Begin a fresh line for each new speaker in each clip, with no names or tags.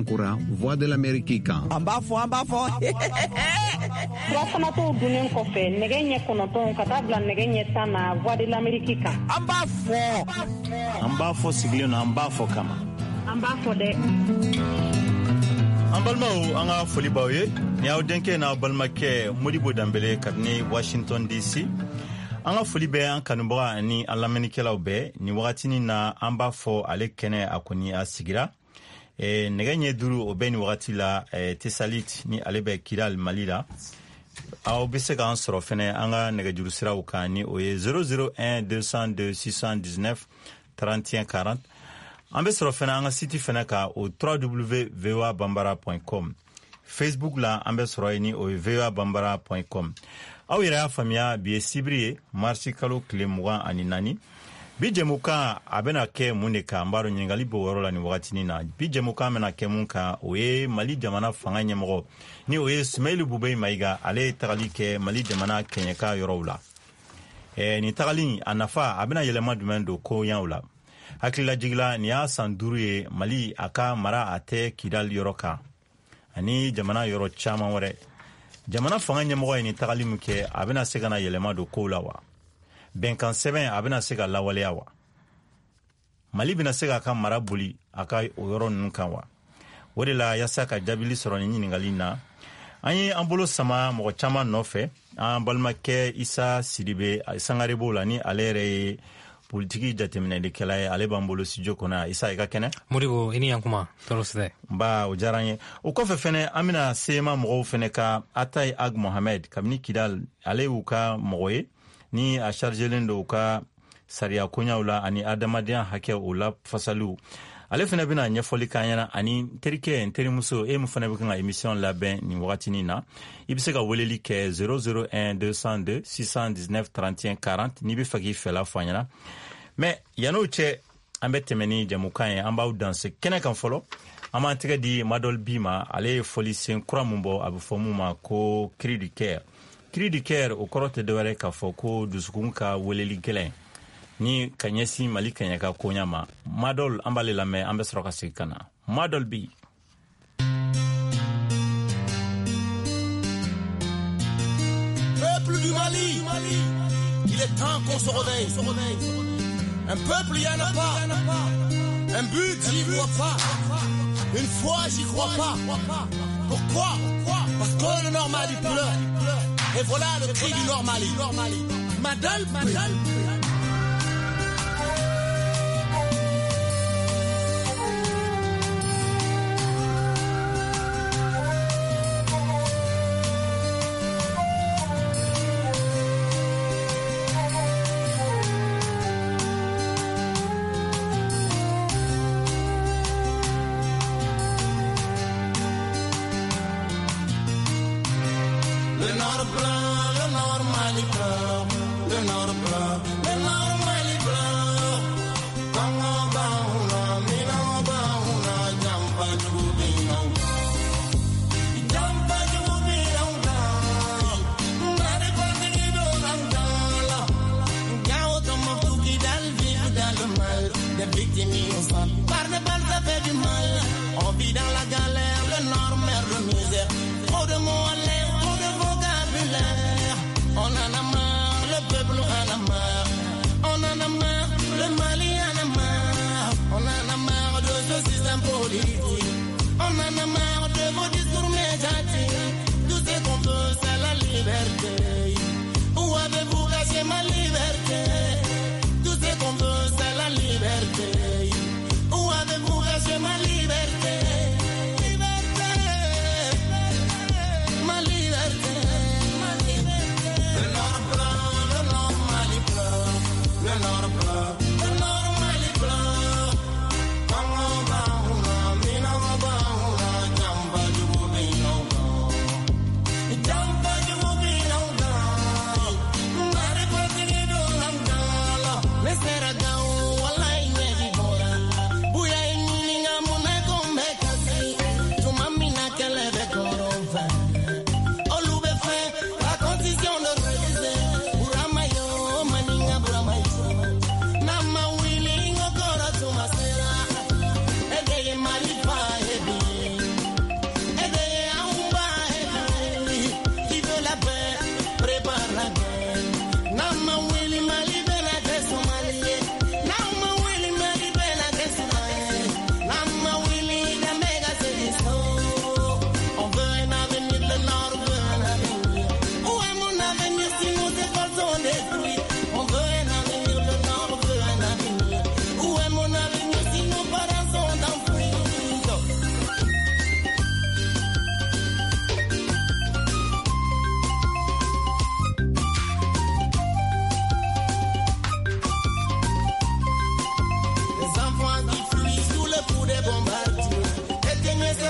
Banankura, Voix de l'Amérique kan.
Ambafo.
Rassamato dunen kofe, negenye konoton katabla negenye sana Voix de l'Amérique kan.
Ambafo sigleno ambafo kama.
Ambafo de.
Ambalmao anga foli bawe, ni audenke na balmake Modibo Dambele kabni Washington DC. Anga foli be an kanubara ni alamenikelaw be ni wakatini na ambafo ale kene akoni asigira. Negenye duru obe ni wakati la Tesalit ni alebe Kidal Malila. Aw bese ka ansoro fene anga negejuru sira ukani oye 001 202 619 31 40. Ambe soro fene anga siti fene ka o www.voabambara.com. Facebook la ambe soro ni o voabambara.com. Aw yera famia biye sibriye marsi kalo klemuga aninani. Bijemuka abena ke muneka mbaro nyingali bo worola ni wakati nina. Bijemuka mena ke munka oye Mali jamana fanga nyemgo. Ni oye Ismail Bubei Maiga ale tagali ke Mali jamana kenyeka yorowla. Ni tagali anafa abena yelema dumendo ko yanwla. Hakila jigla ni ya sanduruye Mali aka mara ate Kidal yoroka. Ani jamana yoro chama wore. Jamana fanga nyemgo ni tagali muke abena segana yelema do ko lawa. Benkan seben abena sega lawaleawa. Mali bina sega aka marabuli aka oyoro nunkanwa. Wode la yasa ka jabili soroni nyingalina. Anyi ambolo sama moko chama nofe. Balmake Isa Sidibe sangarebo la ni alere politiki jatemine de kelaye ale bambolo studio kona Isa eka kene.
Modibo ini yankuma torosde.
Ba ujaranye. Ukofe fene amina sema moko fene ka Atay Ag Mohamed kabini Kidal ale uka mogoye. Ni a chargelendo ka sariya kunyawla ani adamadian hake ula fasalu ale fena bina nyefoli kanyana ani terike terimuso mu fena bikanga emission laben ni wakati nina ibiseka weleli ke 001 202 619 31 40 ni bi fagi fela fanyana mais yano che ambete meni jamukanye amba danse kena kan folo ama ntega di Madol Bima ale foli sen kuramumbo abufomuma ko cri du cœur. Cri du cœur o korote de were ka foko dusukunka weleli gelen ni kanyesi Mali kanyaka konyama Madol ambale la me ambe sroka sikana Madol bi
Peuple du Mali, il est temps qu'on se réveille. Un peuple y en a pas, un but j'y vois pas, une foi j'y crois pas. Pourquoi? Parce que le Nord Mali pleure. Et voilà le cri du Nord Mali. Madol.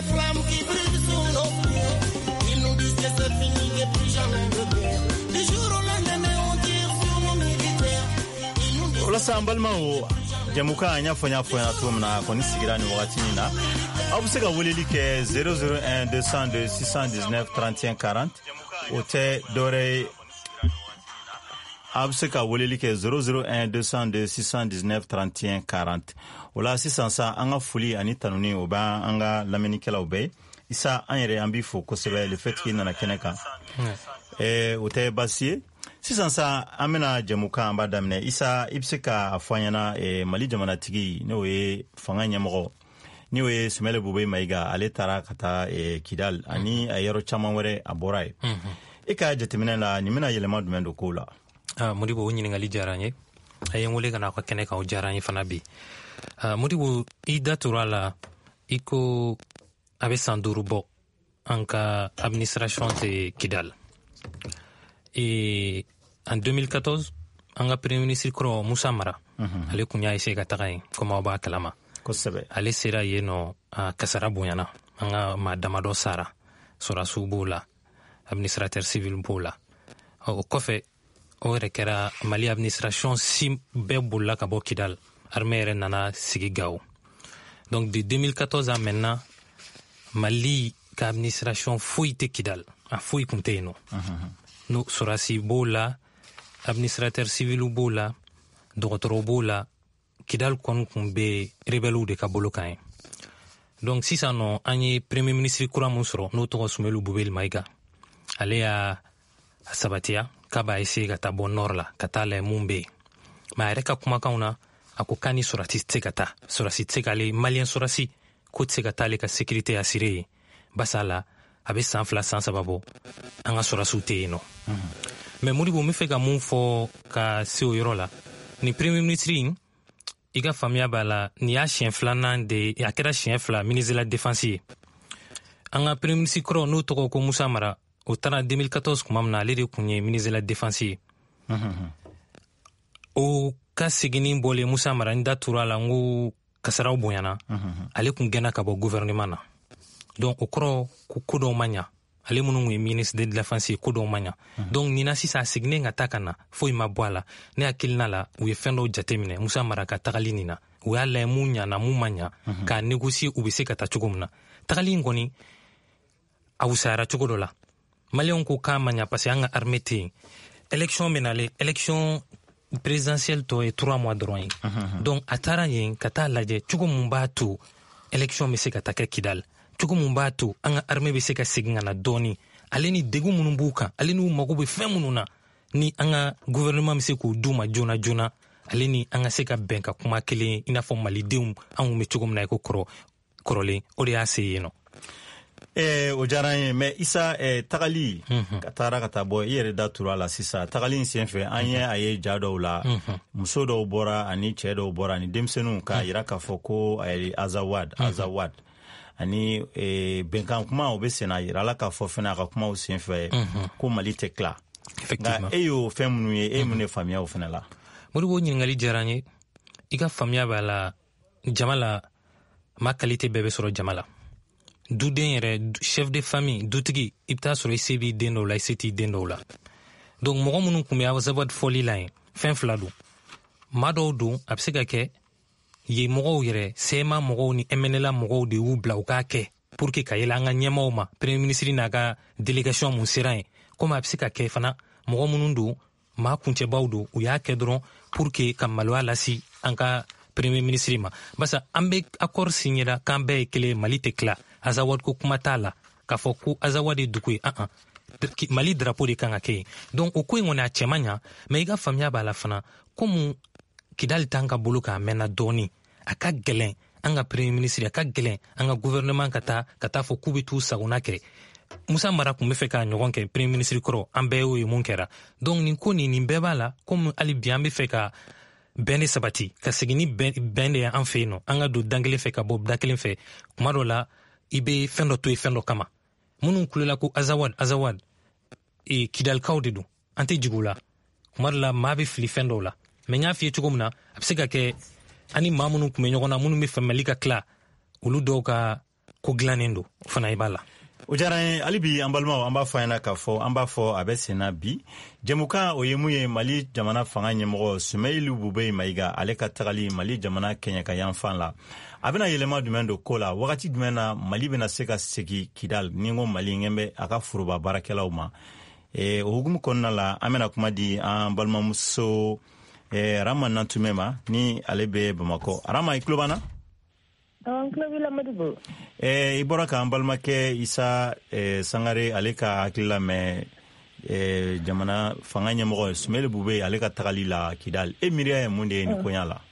des flammes qui brûlent sous nos pieds. Ils nous disent que c'est fini, que plus jamais de guerre. Du jour au lendemain, on tire sur nos militaires.
Ola sambalma o jamuka anya fonya tumna koni sigirani wakati nina. Abu se ka weleli ke 001 202 619 31 40 ote dore Abu se ka weleli ke 001 202 619 31 40 ola sisan sa anga fuli ani tanuni oba anga lameni kala obe isa anyere ambi fo ko sebe le fait ki nana keneka ote basie sisan sa amena jamuka amba damne isa ibseka afanyana mali jamana tigi no e fanga nyamgo ni we Sumele Bube Maiga ale tara kata Kidal ani ayero chaman were aborai ka jatemina la ni mina yelema dumendo kola
Modibo nyini ngali jaranye ayen wole kana kwa kene ka o jaranye fana bi Modibo ida turala iko abe sanduru bo anka administration de Kidal et en 2014 anga premier ministre Kro Moussa Mara ale kunya ese ka tagay koma ba kalama
kosebe
ale sera yeno kasara bonyana anga madamado sara sora subula administrateur civil bola o kofe o rekera Mali administration sim bebola ka bo Kidal armée nana sigigaw donc de 2014 à maintenant Mali ka administration fouille Kidal a fouille kunteno no sora si bola administrateur civil bola docteur bola Kidal kon kumbe rebelu de kabolo kain donc si ça non ani premier ministre Kura Musro no to Sumele Bube Maiga ale a sabatia kaba ese gata bonorla kata le mumbe ma reka kuma kauna akokani surati tsekata surasi tsekale malien surasi ko tsekata le ka sécurité assurée basala abe sanfla sans sababo anga surasute no mais Modibo mi feka mun fo ka se o yorola ni premier ministre iga famia bala ni a chien flanan de ya kera chien fla ministre de la défense anga premier ministre Kro no to ko Moussa Mara au tana 2014 kuma na le de kunye ministre de la défense o ka sigini bole Moussa Mara nda turala ngo kasara boyana ale kun gena ka bo gouvernement na donc o Kro ku do manya ale munu ministre de la défense ko do manya donc ni na sisa signé ngata kana foi mabwala ne akilna la u yefendo jatemine Moussa Mara ka tagalini na u ya le munya na mumanya ka négocier u bise ka tachugumna tagali ngoni awusara chugodola malion ko ka manya parce anga armée élection menale élection présidentielle to et 3 mois de droit donc atara yin kata laje chugumba tu élection me se ka take Kidal Chukumbatu anga armée be se ka siginga na doni aleni degu munumbuka aleni magobe femununa ni anga gouvernement se ko duma jona aleni anga se ka benka kuma kele ina fo Malideum angu me chugum na ko korole ori aseyeno
o jaranye mais isa tagali katara katabo yere datura la sisa tagali sienfe anye aye jado la muso do bora ani chedo bora ni demsenu ka iraka foko ay azawad ani benkan kuma o be sena yirala ka fo fena ka kuma o sienfe ko Mali tekla effectivement eyo femunu ye mune famia o fena la
Modibo nyingali jaranye iga famia bala jamala ma qualité bebe soro jamala duden yere chef de famille dutigi ibta soro isebi dendo la iseti dendo la donc mogo munu kumya zabad foli line fin fladu mado do absega ke ye mogo yere sema mogo ni emenela mogo de ubla ukake pour que kayela nga nyema ma premier ministre na ga délégation mun serai comme absega ke fana mogo munundu ma kunche bawdo u ya kedron pour que kamalwa lasi anka premier ministre ma basa ambe accord signé da kambe kele Mali tekla azawad ko kumatala ka foku azawade dukui Mali drapeau de kanga ke donc o ko ngona chemanya mais ga famia bala fana comme Kidal tanga buluka mena doni aka gelen anga premier ministre aka gelen anga gouvernement kata fo kubitu saguna ke Moussa Mara kun be ka nyogon ke premier ministre Kro ambe o munkera donc nin ko ni bebala comme ali bien be ka bene sabati ka segini bene en fe no anga do dangle fe ka bob dakelen fe kumarola ibe fendo to fendo kama munun kulela ko azawad e Kidal kawdedu ante jigula kumarola mabe fli fendo la menya fi chugumna absega ke ani mamunu kumenyogona munu me family ka kla ulu doka ko dilannen don o fana i b'a la.
o diyara n ye hali bi an balimaw an b'a fɔ an ɲɛna k'a fɔ an b'a fɔ a bɛ senna bi jɛmukan o ye mun ye mali jamana fanga ɲɛmɔgɔ Sumailu Bube Mayiga ale ka tagali mali jamana kɛɲɛ ka yanfan la a bɛna yɛlɛma jumɛn don ko la wagati jumɛn na mali bɛna se ka segi Kidal ni ko mali ɲɛ bɛ a ka foroba baarakɛlaw ma o hukumu kɔnɔna la an bɛna kuma di an balimamuso Rama Nantume ma ni ale bɛ Bamakɔ. Rama i tulo b'an na? I bɔra k'an balimakɛ Isa Sangare ale ka hakili lamɛn jamana fanga ɲɛmɔgɔ Sumailu Bube ale ka tagali la Kidal. E miiriya ye mun de ye nin koɲa la?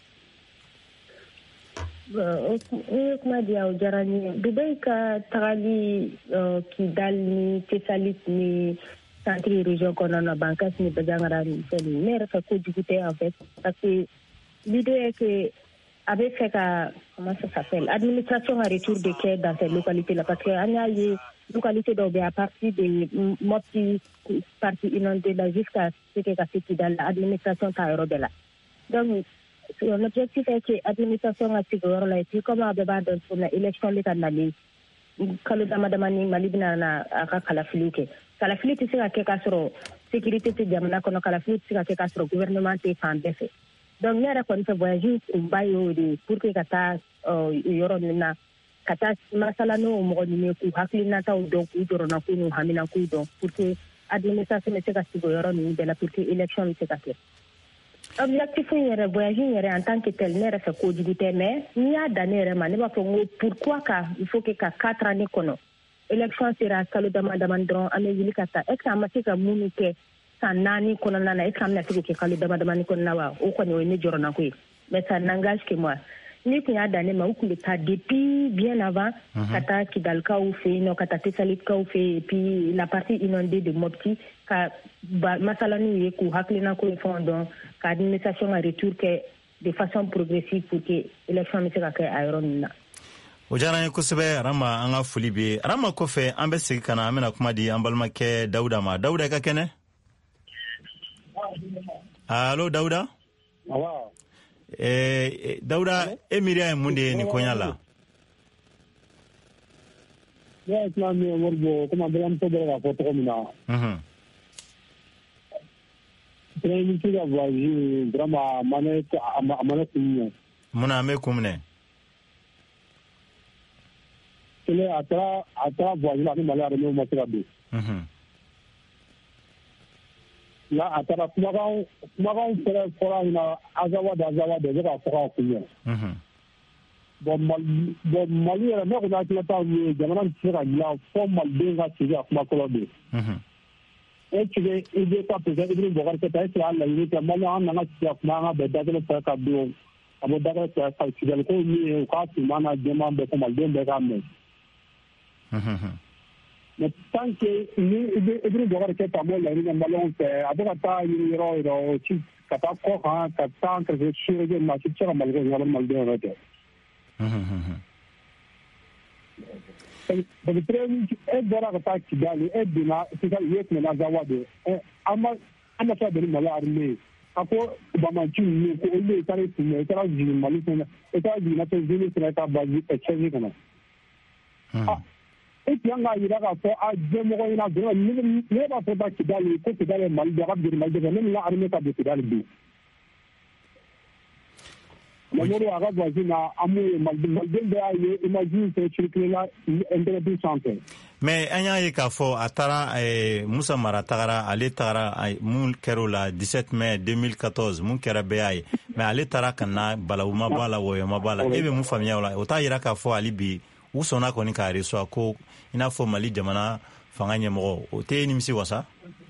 kuma di aw diyara n ye. Bube ka tagali Kidal ni Tesalit ni centre région kɔnɔna na Bankas ni Bajangara ni fɛn ne yɛrɛ fɛ kojugu tɛ en fait parce que l'idée est que a bɛ fɛ ka comment ça s'appelle administration a retour de kɛ dans ces localités là parce que an y'a ye localité dɔw bɛ à partir de Mopti partie inondée là jusqu'à ce que ka se Kidal la administration t'a yɔrɔ bɛɛ la donc son objectif est que administration ka sigi yɔrɔ la et puis comme a bɛɛ b'a dɔn na élection bɛ ka nalen kalo damadama ni Mali bɛna na a ka kalafiliw kɛ kalafili tɛ se ka kɛ k'a sɔrɔ sécurité tɛ jamana kɔnɔ kalafili tɛ se ka kɛ k'a sɔrɔ gouvernement tɛ fan bɛɛ fɛ donc ne yɛrɛ kɔni fɛ voyage kunba ye o de pour que ka taa yɔrɔ ninnu na ka taa masala n'o mɔgɔ ninnu k'u hakilinataw dɔn k'u dɔrɔnak'u n'u haminak'u dɔn pour que administration bɛ se ka sigi o yɔrɔ ninnu bɛɛ la pour que élection bɛ se ka kɛ objectif in yɛrɛ voyage in yɛrɛ en tant que tel ne yɛrɛ fɛ kojugu tɛ mais n'i y'a dan ne yɛrɛ ma ne b'a fɔ n ko pourquoi ka il faut que ka 4 années kɔnɔ élection sera kalo damadamani dɔrɔn an bɛ wuli ka taa est-ce que an ma se ka minnu kɛ san 4 kɔnɔna na est-ce que an bɛna se k'o kɛ kalo damadamani kɔnɔna wa o kɔni o ye ne jɔrɔna ko ye mais ça n'engage que moi ni tun y'a dan ne ma u tun bɛ taa depuis bien avant ka taa Kidalkaw fɛ yen nɔ ka taa Tesalitkaw fɛ yen et puis la partie inondée de Mopti ka masala n'u ye k'u hakilinako ye fɛnw dɔn ka administration ka retour kɛ de façon progressive pour que élection bɛ se ka kɛ a yɔrɔ ninnu na.
O diyara n ye kosɛbɛ Rama an ka foli bɛ Rama kɔfɛ an bɛ segin ka na an bɛna kuma di an balimakɛ Dawuda ma Dawuda i ka kɛnɛ. Allo Dawuda. Dawuda e miiriya ye mun de ye nin koɲa la?
Ne hakilina min ye Moribo komi an balimamuso bɔra k'a fɔ cogo min na. Premier ministre ka voyage vraiment a ma ne kun minɛ.
Munna an bɛ kun minɛ?
A taara voyage la ni Mali armée ma se ka don. Là a taara kumakan fɛrɛ fɔra ɲɛna Azawad u bɛ ka fɔ k'a kun minɛ. Bon Mali yɛrɛ ne kɔni hakilinata ye jamana tɛ se ka dilan fɔ maliden ka sigi a kuma fɔlɔ de. Est-ce que il bɛ ka président Ibrahim Boubacar Keïta est-ce que a laɲini kɛ Malien an nana sigi a kuma an ka bɛn da kelen fɛ ka don a bɔ da kelen fɛ ka Kidalko min ye u k'a finman n'a jɛman bɛɛ fɔ maliden bɛɛ k'a mɛn. Mais tant que ni Ibrahim Boubacar Keïta m'o laɲini kɛ Malien fɛ a bɛ ka taa ɲini yɔrɔ o yɔrɔ ci ka taa kɔ kan ka taa kɛrɛfɛ surege maa si tɛ se ka Mali kɛ ɲɔgɔn maliden yɛrɛ tɛ. Parce que e bɔra ka taa Kidali e donna sisan u ye tɛmɛna Azawad an ma se ka bɛn ni Mali armée ye a ko Bamaci ninnu ko olu de taara i taara jigin Mali fɛnɛ i taara jigin Nations Unies fɛnɛ ka base Tchad kɔnɔ. E tun kan k'a jira k'a fɔ a jɛmɔgɔ ɲɛna dɔrɔn ne b'a fɔ taa Kidali ko Kidali ye Mali de ye a ka bɛn Mali de fɛ ne ni la armée ka don Kidali bi. Mori a ka voisin na an m'o ye maliden bɛɛ y'a ye image fɛ circulé la internet sanfɛ.
Mais an y'a ye k'a fɔ a taara Musa Mara tagara ale tagara mun kɛra o la 17 mai 2014 mun kɛra bɛɛ y'a ye mais ale taara ka na balawu ma b'a la wɔyɔ ma b'a la e bɛ mun faamuya o la o t'a yira k'a fɔ hali bi u sɔnna kɔni k'a reçoit ko i n'a fɔ Mali jamana fanga ɲɛmɔgɔ o tɛ nimisi wasa?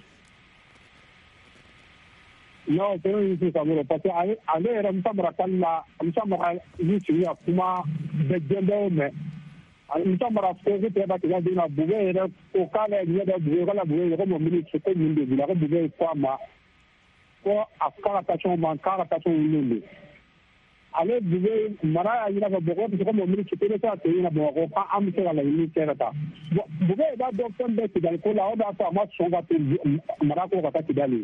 Non, c'est une chose à dire parce que ale yɛrɛ Musa Mara tali la Musa Mara ni sigi ka kuma bɛɛ jɛnbɛn mais Musa Mara ko ko tɛ ka tigɛ den na Bube yɛrɛ ko k'ale ɲɛ dɔ Bube k'ale Bube ko ministre ko min de bila ko Bube ko a ma ko a k'a ka tension man k'a ka tension wulilen de ale Bube Mara y'a yira k'a fɔ ko ministre ko bɛ se ka to yen na Bamakɔ k'an bɛ se ka laɲini kɛ ka taa Bube b'a dɔn fɛn bɛɛ Kidali ko la o b'a to a ma sɔn ka to Mara ko ka taa Kidali.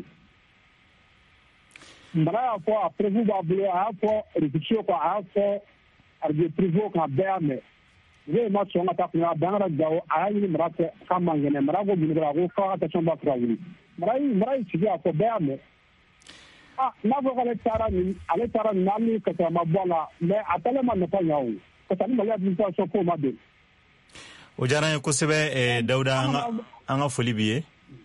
Mara y'a fɔ a prévu b'a bolo a y'a fɔ réduction quoi a y'a fɔ arrêté privé kan bɛɛ y'a mɛn ye ma songa ta kuna dangara jawo ayi marate kama ngene marago binira go fa ta chomba trauli marai tiga ko beame na go ale tara nami ka ta mabwala me atale man na panyawo ko tani mala bin ta so ko made
o jaran ko sebe Dauda anga foli biye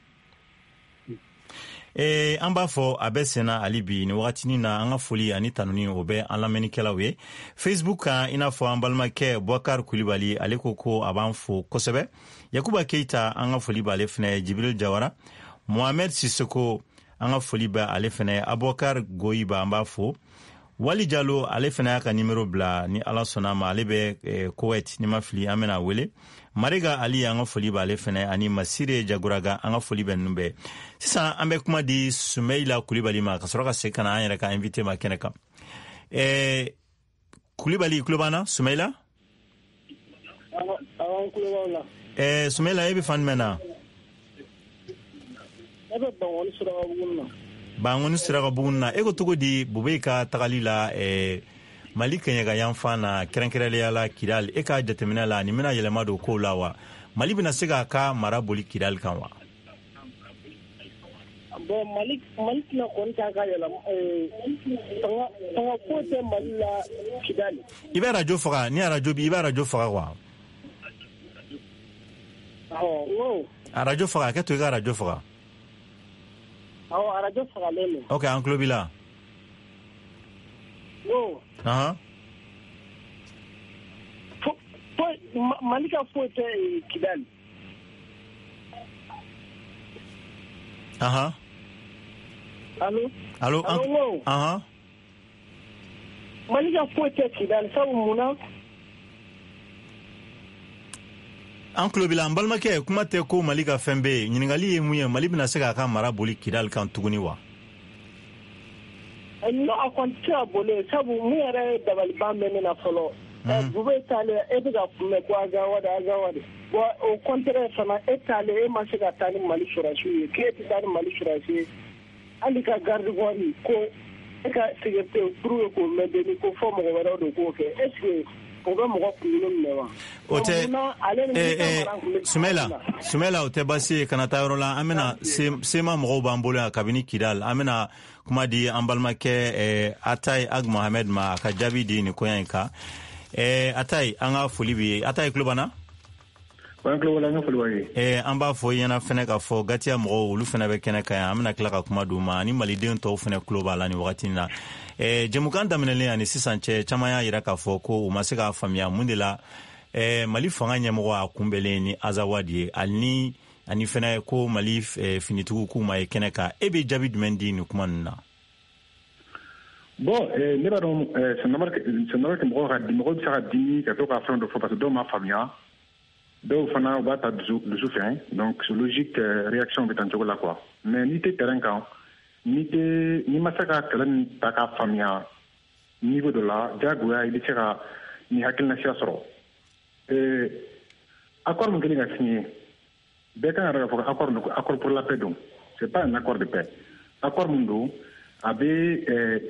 an b'a fɔ a bɛ senna hali bi ni wagatini na an ka foli ani tanuni o bɛ an lamɛnnikɛlaw ye Facebook kan i n'a fɔ an balimakɛ Bouakar Kulibali ale ko a b'an fo kosɛbɛ Yakuba Keita an ka foli b'ale fɛnɛ Jibril Jawara Mohamed Sissoko an ka foli bɛ ale fɛnɛ Abouakar Goyiba an b'a fo Wali Jalo ale fɛnɛ y'a ka nimero bila ni Ala sɔnna ma ale bɛ Kuwait ni ma fili an bɛna wele Mariga Ali an ka foli b'ale fɛnɛ ani Masire Jaguraga an ka foli bɛ ninnu bɛɛ sisan an bɛ kuma di Sumeila Kulibali ma ka sɔrɔ ka segin ka na an yɛrɛ ka invité ma kɛnɛ kan Kulibali tulo b'an na Sumeila Sumeila e bɛ fan jumɛn na
ne bɛ Bangoni Sirakabugun na
Bangoni Sirakabugun na e ko cogo di Bube ka tagali la Mali kɛɲɛ yan fan na kɛrɛnkɛrɛnnenya la Kidal e ka jateminɛ la ni bɛna yɛlɛma don kow la wa Mali bɛna se k'a ka mara boli Kidal kan wa
bon Mali tɛna kɔni k'a ka yɛlɛma fanga ko tɛ Mali la Kidal
i bɛ radio faga ni radio bi i bɛ radio faga wa radio faga kɛ to i ka radio faga
radio fagalen don
ok an tulo b'i la
Mali ka foyi tɛ Kidal Allo Mali ka foyi tɛ Kidal sabu munna
an tulo b'i la an balimakɛ kuma tɛ ko Mali ka fɛn bɛɛ ye ɲininkali ye mun ye Mali bɛna se k'a ka mara boli Kidal kan tuguni wa
no a kɔni tɛ ka boli sabu mun yɛrɛ ye dabaliban bɛ ne na fɔlɔ Bube taale e bɛ ka kunbɛn ko agawadi bon au contraire fana e taale e ma se ka taa ni Mali sɔrɔsiw ye k'e tɛ taa ni Mali sɔrɔsi ye hali ka garde corps ko e ka sécurité pour k'o maintenir ko fɔ mɔgɔ wɛrɛw de k'o kɛ est ce que o bɛ mɔgɔ kunkolo minɛ wa
o tɛ Sumaila o tɛ baasi ye kana taa yɔrɔ la an bɛna sema mɔgɔw b'an bolo yan kabini Kidal an bɛna kuma di an balimakɛ Atayi Ag Mohamed ma a ka jaabi di nin koɲa in kan Atayi an ka foli b'i ye Atayi tulo b'an na
an
b'a fɔ i ɲɛna fɛnɛ ka fɔ Gatiya mɔgɔw olu fɛnɛ bɛ kɛnɛ kan yan an bɛna tila ka kuma d'u ma ani malidenw tɔw fɛnɛ tulo b'a la nin wagati na jɛmukan daminɛlen ani sisan cɛ caman y'a yira k'a fɔ ko u ma se k'a faamuya mun de la Mali fanga ɲɛmɔgɔ a kunbɛlen ni Azawadi ye ani fɛnɛ ko Mali finitigiw k'u ma ye kɛnɛ kan e bɛ jaabi jumɛn di nin kuma ninnu na
bon ne b'a dɔn c'est normal que mɔgɔw bɛ se ka dimi ka to ka fɛn dɔ fɔ parce que dɔw ma faamuya dɔw fana u b'a ta dusu fɛ donc c'est logique réaction bɛ tan cogo la quoi mais n'i tɛ terrain kan n'i ma se ka kɛlɛ nin ta k'a faamuya niveau dɔ la diyagoya i bɛ se ka nin hakilinasiya sɔrɔ accord min kɛlen ka signé bɛɛ kan ka dɔn k'a fɔ accord pour la paix don c'est pas un accord de paix accord min don a bɛ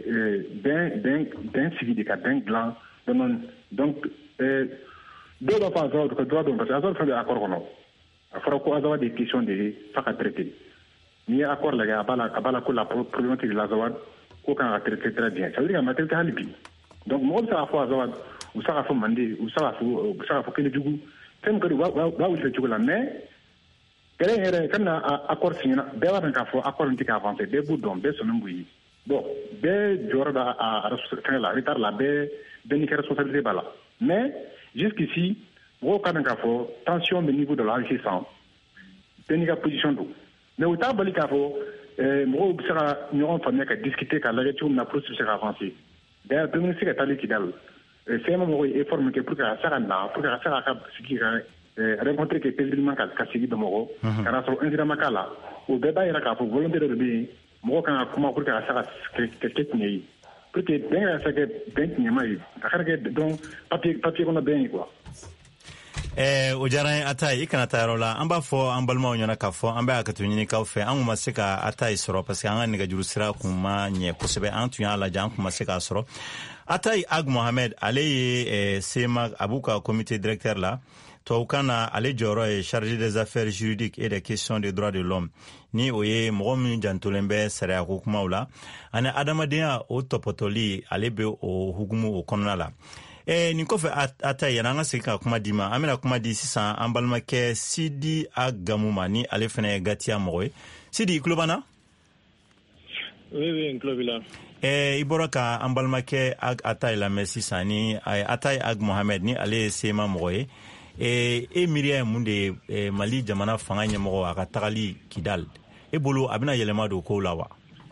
bɛn sigi de ka bɛn dilan dɔɔni donc dɔw b'a fɔ Azawadi ka droit don parce que Azawadi fɛn bɛ accord kɔnɔ a fɔra ko Azawadi ye question de ye f'a ka traiter n'i ye accord lajɛ a b'a la ko la problématique de l'Azawadi ko kan ka traiter très bien ça veut dire a ma traiter hali bi donc mɔgɔ bɛ se k'a fɔ Azawadi u bɛ se k'a fɔ Mande u bɛ se k'a fɔ Kelejugu fɛn min ka di u b'a wuli cogo la mais kɛlɛ in yɛrɛ fɛn min na accord signé na bɛɛ b'a dɔn k'a fɔ accord in tɛ ka avancer bɛɛ b'u dɔn bɛɛ sɔnnen b'u ye bon bɛɛ jɔyɔrɔ b'a fɛngɛ la retard la bɛɛ n'i ka responsabilité b'a la mais jusqu'ici mɔgɔw ka dɔn k'a fɔ tension bɛ niveau dɔ la hali sisan bɛɛ n'i ka position don mais u t'a bali k'a fɔ mɔgɔw bɛ se ka ɲɔgɔn faamuya ka discuter k'a lajɛ cogo min na processus bɛ se ka avancer d'ailleurs premier ministre ka taali Kidal CEMA mɔgɔw ye effort min kɛ pour que a se ka na pour que a se k'a ka sigi ka rencontre kɛ paisiblement ka sigi Bamakɔ ka n'a sɔrɔ incident ma k'a la o bɛɛ b'a jira k'a fɔ volonté dɔ de bɛ yen mɔgɔw kan ka kuma pour que a se ka kɛ tiɲɛ ye pour que bɛn ka se kɛ bɛn tiɲɛma ye a kana kɛ donc papier kɔnɔ bɛn ye quoi.
o diyara n ye Atayi i kana taa yɔrɔ la an b'a fɔ an balimaw ɲɛna k'a fɔ an bɛ hakɛto ɲini k'aw fɛ an kun ma se ka Atayi sɔrɔ parce que an ka nɛgɛjuru sira kun ma ɲɛ kosɛbɛ an tun y'a lajɛ an kun ma se k'a sɔrɔ Atay Ag Mohamed ale ye sema abuka comité directeur là Toukana ale jɔyɔrɔ ye chargé des affaires juridiques et des questions des droits de l'homme ni o ye mɔgɔ min jantolen bɛ sariya ko kumaw la ani adamadenya o tɔpɔtɔli ale bɛ o hukumu o kɔnɔna la nin kɔfɛ Atay yana an ka segin ka kuma di ma an bɛna kuma di sisan an balimakɛ Sidi Agamu ma ni ale fana ye Gatiya mɔgɔ ye Sidi i tulo b'an na
oui n tulo b'i la
i bɔra ka an balimakɛ Atay lamɛn sisan ni Atay Ag Mohamed ni ale ye sema mɔgɔ ye e miiriya ye mun de ye Mali jamana fanga ɲɛmɔgɔ a ka tagali Kidal e bolo a bɛna yɛlɛma don kow la wa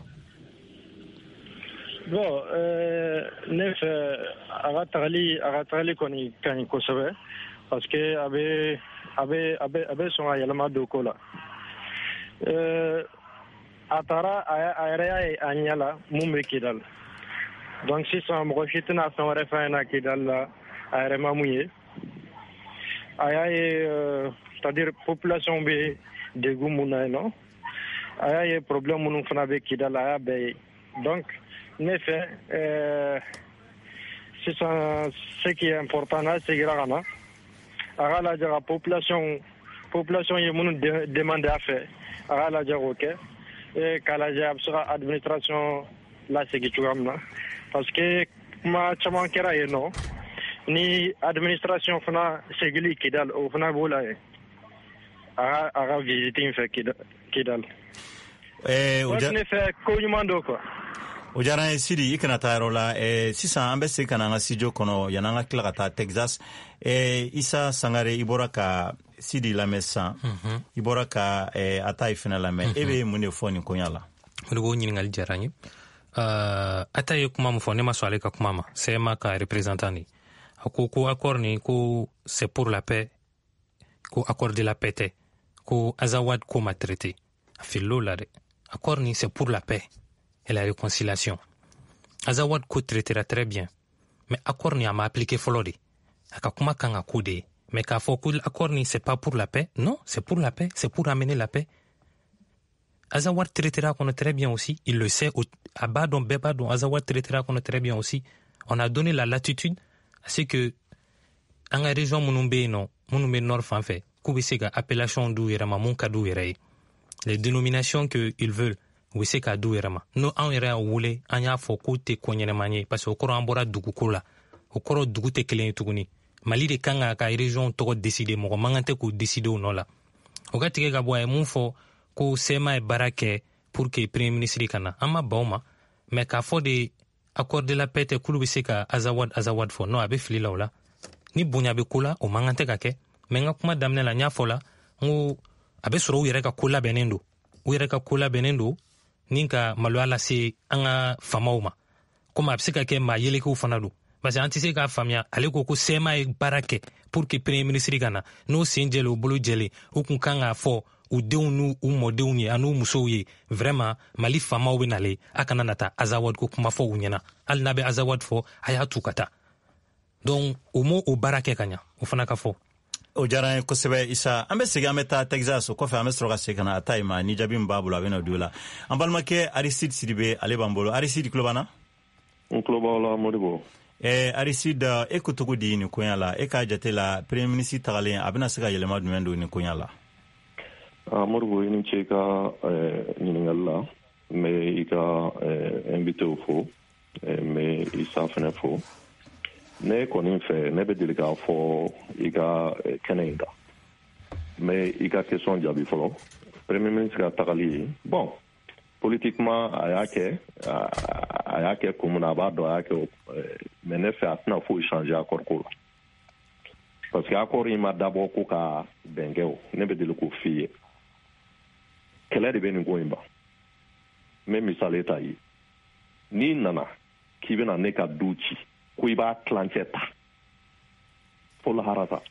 bon ne fɛ a ka tagali kɔni ka ɲi kosɛbɛ parce que a bɛ sɔn ka yɛlɛma don ko la a taara a yɛrɛ y'a ye a ɲɛ la mun bɛ Kidal donc sisan mɔgɔ si tɛna fɛn wɛrɛ f'a ɲɛna Kidal la a yɛrɛ ma mun ye a y'a ye c'est-à-dire population bɛ degun mun na yen nɔ a y'a ye problème minnu fana bɛ Kidal a y'a bɛɛ ye donc ne fɛ sisan ce qui est important n'a segira ka na a k'a lajɛ ka population ye minnu demande a fɛ a k'a lajɛ k'o kɛ k'a lajɛ a bɛ se ka administration lasegi cogoya min na parce que kuma caman kɛra yen nɔ ni administration fana segili Kidal o fana b'o la yen a ka visite in fɛ Kidal ne fɛ ko ɲuman don quoi
o diyara n ye Sidi i kana taa yɔrɔ la sisan an bɛ segin ka na an ka studio kɔnɔ yan'an ka tila ka taa Texas Isa Sangare i bɔra ka Sidi lamɛn sisan i bɔra ka Atay fana lamɛn e bɛ mun de fɔ nin koɲa la
o de b'o ɲininkali diyara n ye Atay ye kuma min fɔ ne ma sɔn ale ka kuma ma CMA ka représentant ni a ko accord ni ko c'est pour la paix ko accord de la paix tɛ ko Azawad ko ma traité a fil'o la dɛ accord ni c'est pour la paix et la réconciliation Azawad ko traitera très bien mais accord ni a ma appliqué fɔlɔ de a ka kuma kan ka ko de mais k'a fɔ ko accord ni c'est pas pour la paix non c'est pour la paix c'est pour amener la paix Azawad traitera qu'on très bien aussi il le sait à bas dɔn bɛɛ b'a dɔn Azawad traitera qu'on très bien aussi on a donné la latitude c'est que an ka région minnu bɛ yen nɔ minnu bɛ nord fan fɛ k'u bɛ se ka appellation d'u yɛrɛ ma mun ka d'u yɛrɛ ye les dénominations que ils veulent u bɛ se ka d'u yɛrɛ ma n'o anw yɛrɛ y'a wele an y'a fɔ k'u tɛ ko ɲɛnɛman ye parce que o kɔrɔ an bɔra duguko la o kɔrɔ dugu tɛ kelen ye tuguni Mali de kan k'a ka région tɔgɔ décider mɔgɔ man kan tɛ k'u décider o nɔ la o ka tigɛ ka bɔ a ye mun fɔ ko CMA ye baara kɛ pour que premier ministre ka na an ma ban o ma mais k'a fɔ de accord de la paix tɛ k'olu bɛ se ka Azawad fɔ non a bɛ fili la o la ni bonya bɛ ko la o man kan tɛ ka kɛ mais n ka kuma daminɛ la n y'a fɔ la n ko a bɛ sɔrɔ u yɛrɛ ka ko labɛnnen don ni ka maloya lase an ka faamaw ma komi a bɛ se ka kɛ maa yelekew fana don parce que an tɛ se k'a faamuya ale ko CMA ye baara kɛ pour que premier ministre ka na n'o sen jɛlen o bolo jɛlen u kun kan k'a fɔ u denw n'u mɔdenw ye an'u musow ye vraiment Mali faamaw bɛ nalen a kana na taa Azawad ko kuma fɔ u ɲɛna hali n'a bɛ Azawad fɔ a y'a tu ka taa donc u m'o baara kɛ ka ɲa o fana ka fɔ
o diyara n ye kosɛbɛ Isa an bɛ segin an bɛ taa Texas o kɔfɛ an bɛ sɔrɔ ka segin ka na Atay ma ni jaabi min b'a bolo a bɛ na don la an balimakɛ Aristide Sidibe ale b'an bolo Aristide tulo b'an na
n tulo b'aw la Modibo
Aristide e ko cogo di nin koɲa la e k'a jate la premier ministre tagalen a bɛna se ka yɛlɛma jumɛn don nin koɲa la
Modibo i ni ce ka ɲininkali la n bɛ i ka invité fo n bɛ Isa fana fo ne kɔni fɛ ne bɛ deli k'a fɔ i ka kɛnɛ in kan n bɛ i ka question jaabi fɔlɔ premier ministre ka tagali ye bon politiquement a y'a kɛ kun min na a b'a dɔn a y'a kɛ mais ne fɛ a tɛna foyi changer accord ko la parce que accord in ma dabɔ ko ka bɛn kɛ o ne bɛ deli k'o f'i ye kɛlɛ de bɛ nin ko in ban n bɛ misali ta ye n'i nana k'i bɛna ne ka du ci ko i b'a tilancɛ ta fo lahara ta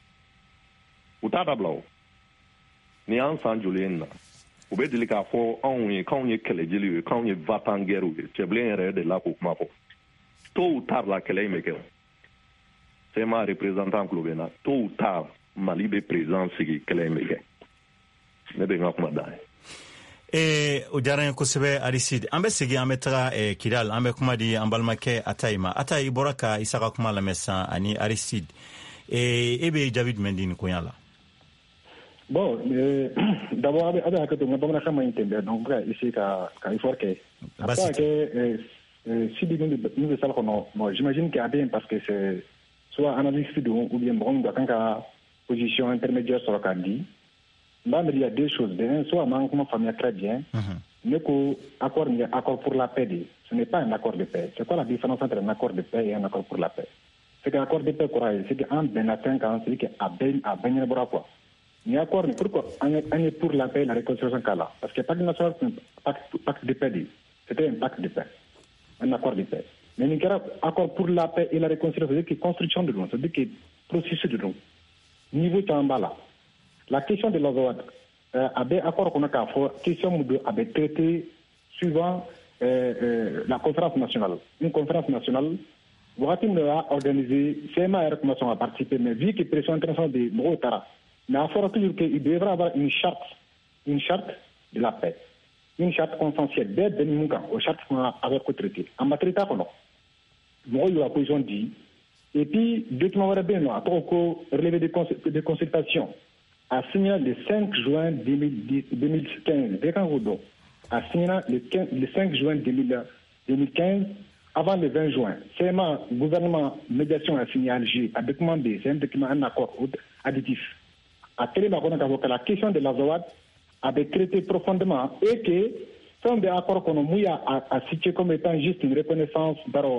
u t'a dabila o ni y'an san joli ye nin na u bɛ deli k'a fɔ k'anw ye kɛlɛjeliw ye k'anw ye va-t-en-guerrew ye cɛbilen yɛrɛ de la k'o kuma fɔ tôt ou tard la kɛlɛ in bɛ kɛ o CMA représentant tulo bɛ n na tôt ou tard Mali bɛ président sigi kɛlɛ in bɛ kɛ ne bɛ n ka kuma dan ye
o diyara n ye kosɛbɛ Aristide. An bɛ segin, an bɛ taga Kidal, an bɛ kuma di an balimakɛ Atayi ma. Atayi, i bɔra ka Isa ka kuma lamɛn sisan ani Aristide. E bɛ jaabi jumɛn di nin koɲa la?
Bon, d'abord, avec la question, on va essayer donc ici qu'à effort que. Après que si nous ça bon, j'imagine qu'il y a bien parce que c'est soit analyse ou bien bon dans la position intermédiaire sur le candidat. Là, il y a deux choses. Soit comment famille très bien, mais accord pour la paix. Ce n'est pas un accord de paix. C'est quoi la différence entre un accord de paix et un accord pour la paix? C'est qu'un accord de paix, c'est qu'un Benatin, quand c'est qu'à Ben quoi. Mais accord, pourquoi on est pour la paix et la réconciliation là? Parce que pacte national, pacte de paix, c'était un pacte de paix, un accord de paix. Mais il y a un accord pour la paix et la réconciliation, c'est-à-dire que construction de l'eau, c'est-à-dire que processus de l'eau. Niveau Tchambala, la question de l'Azawad, avait accord qu'on a qu'à faire, question de avait traité suivant la conférence nationale. Une conférence nationale, Ouatim a organisé, CMA et recommandation à participer, mais vu que pression internationale de Mouotara, mais il faut toujours qu'il devra avoir une charte de la paix, une charte consensuelle, d'aide de Moukan, aux chartes qu'on a avec traité. En matière de moi, il y a la position dit, et puis, document bien, après relevé des consultations, a signé le 5 juin 2015, Bécangodo, a signé le 5 juin 2015, avant le 20 juin. CMA, gouvernement, médiation a signé à Alger, a demandé, c'est un document, un accord additif. À la question de l'Azawad avait traité profondément et que c'est un accord qu'on a cité comme étant juste une reconnaissance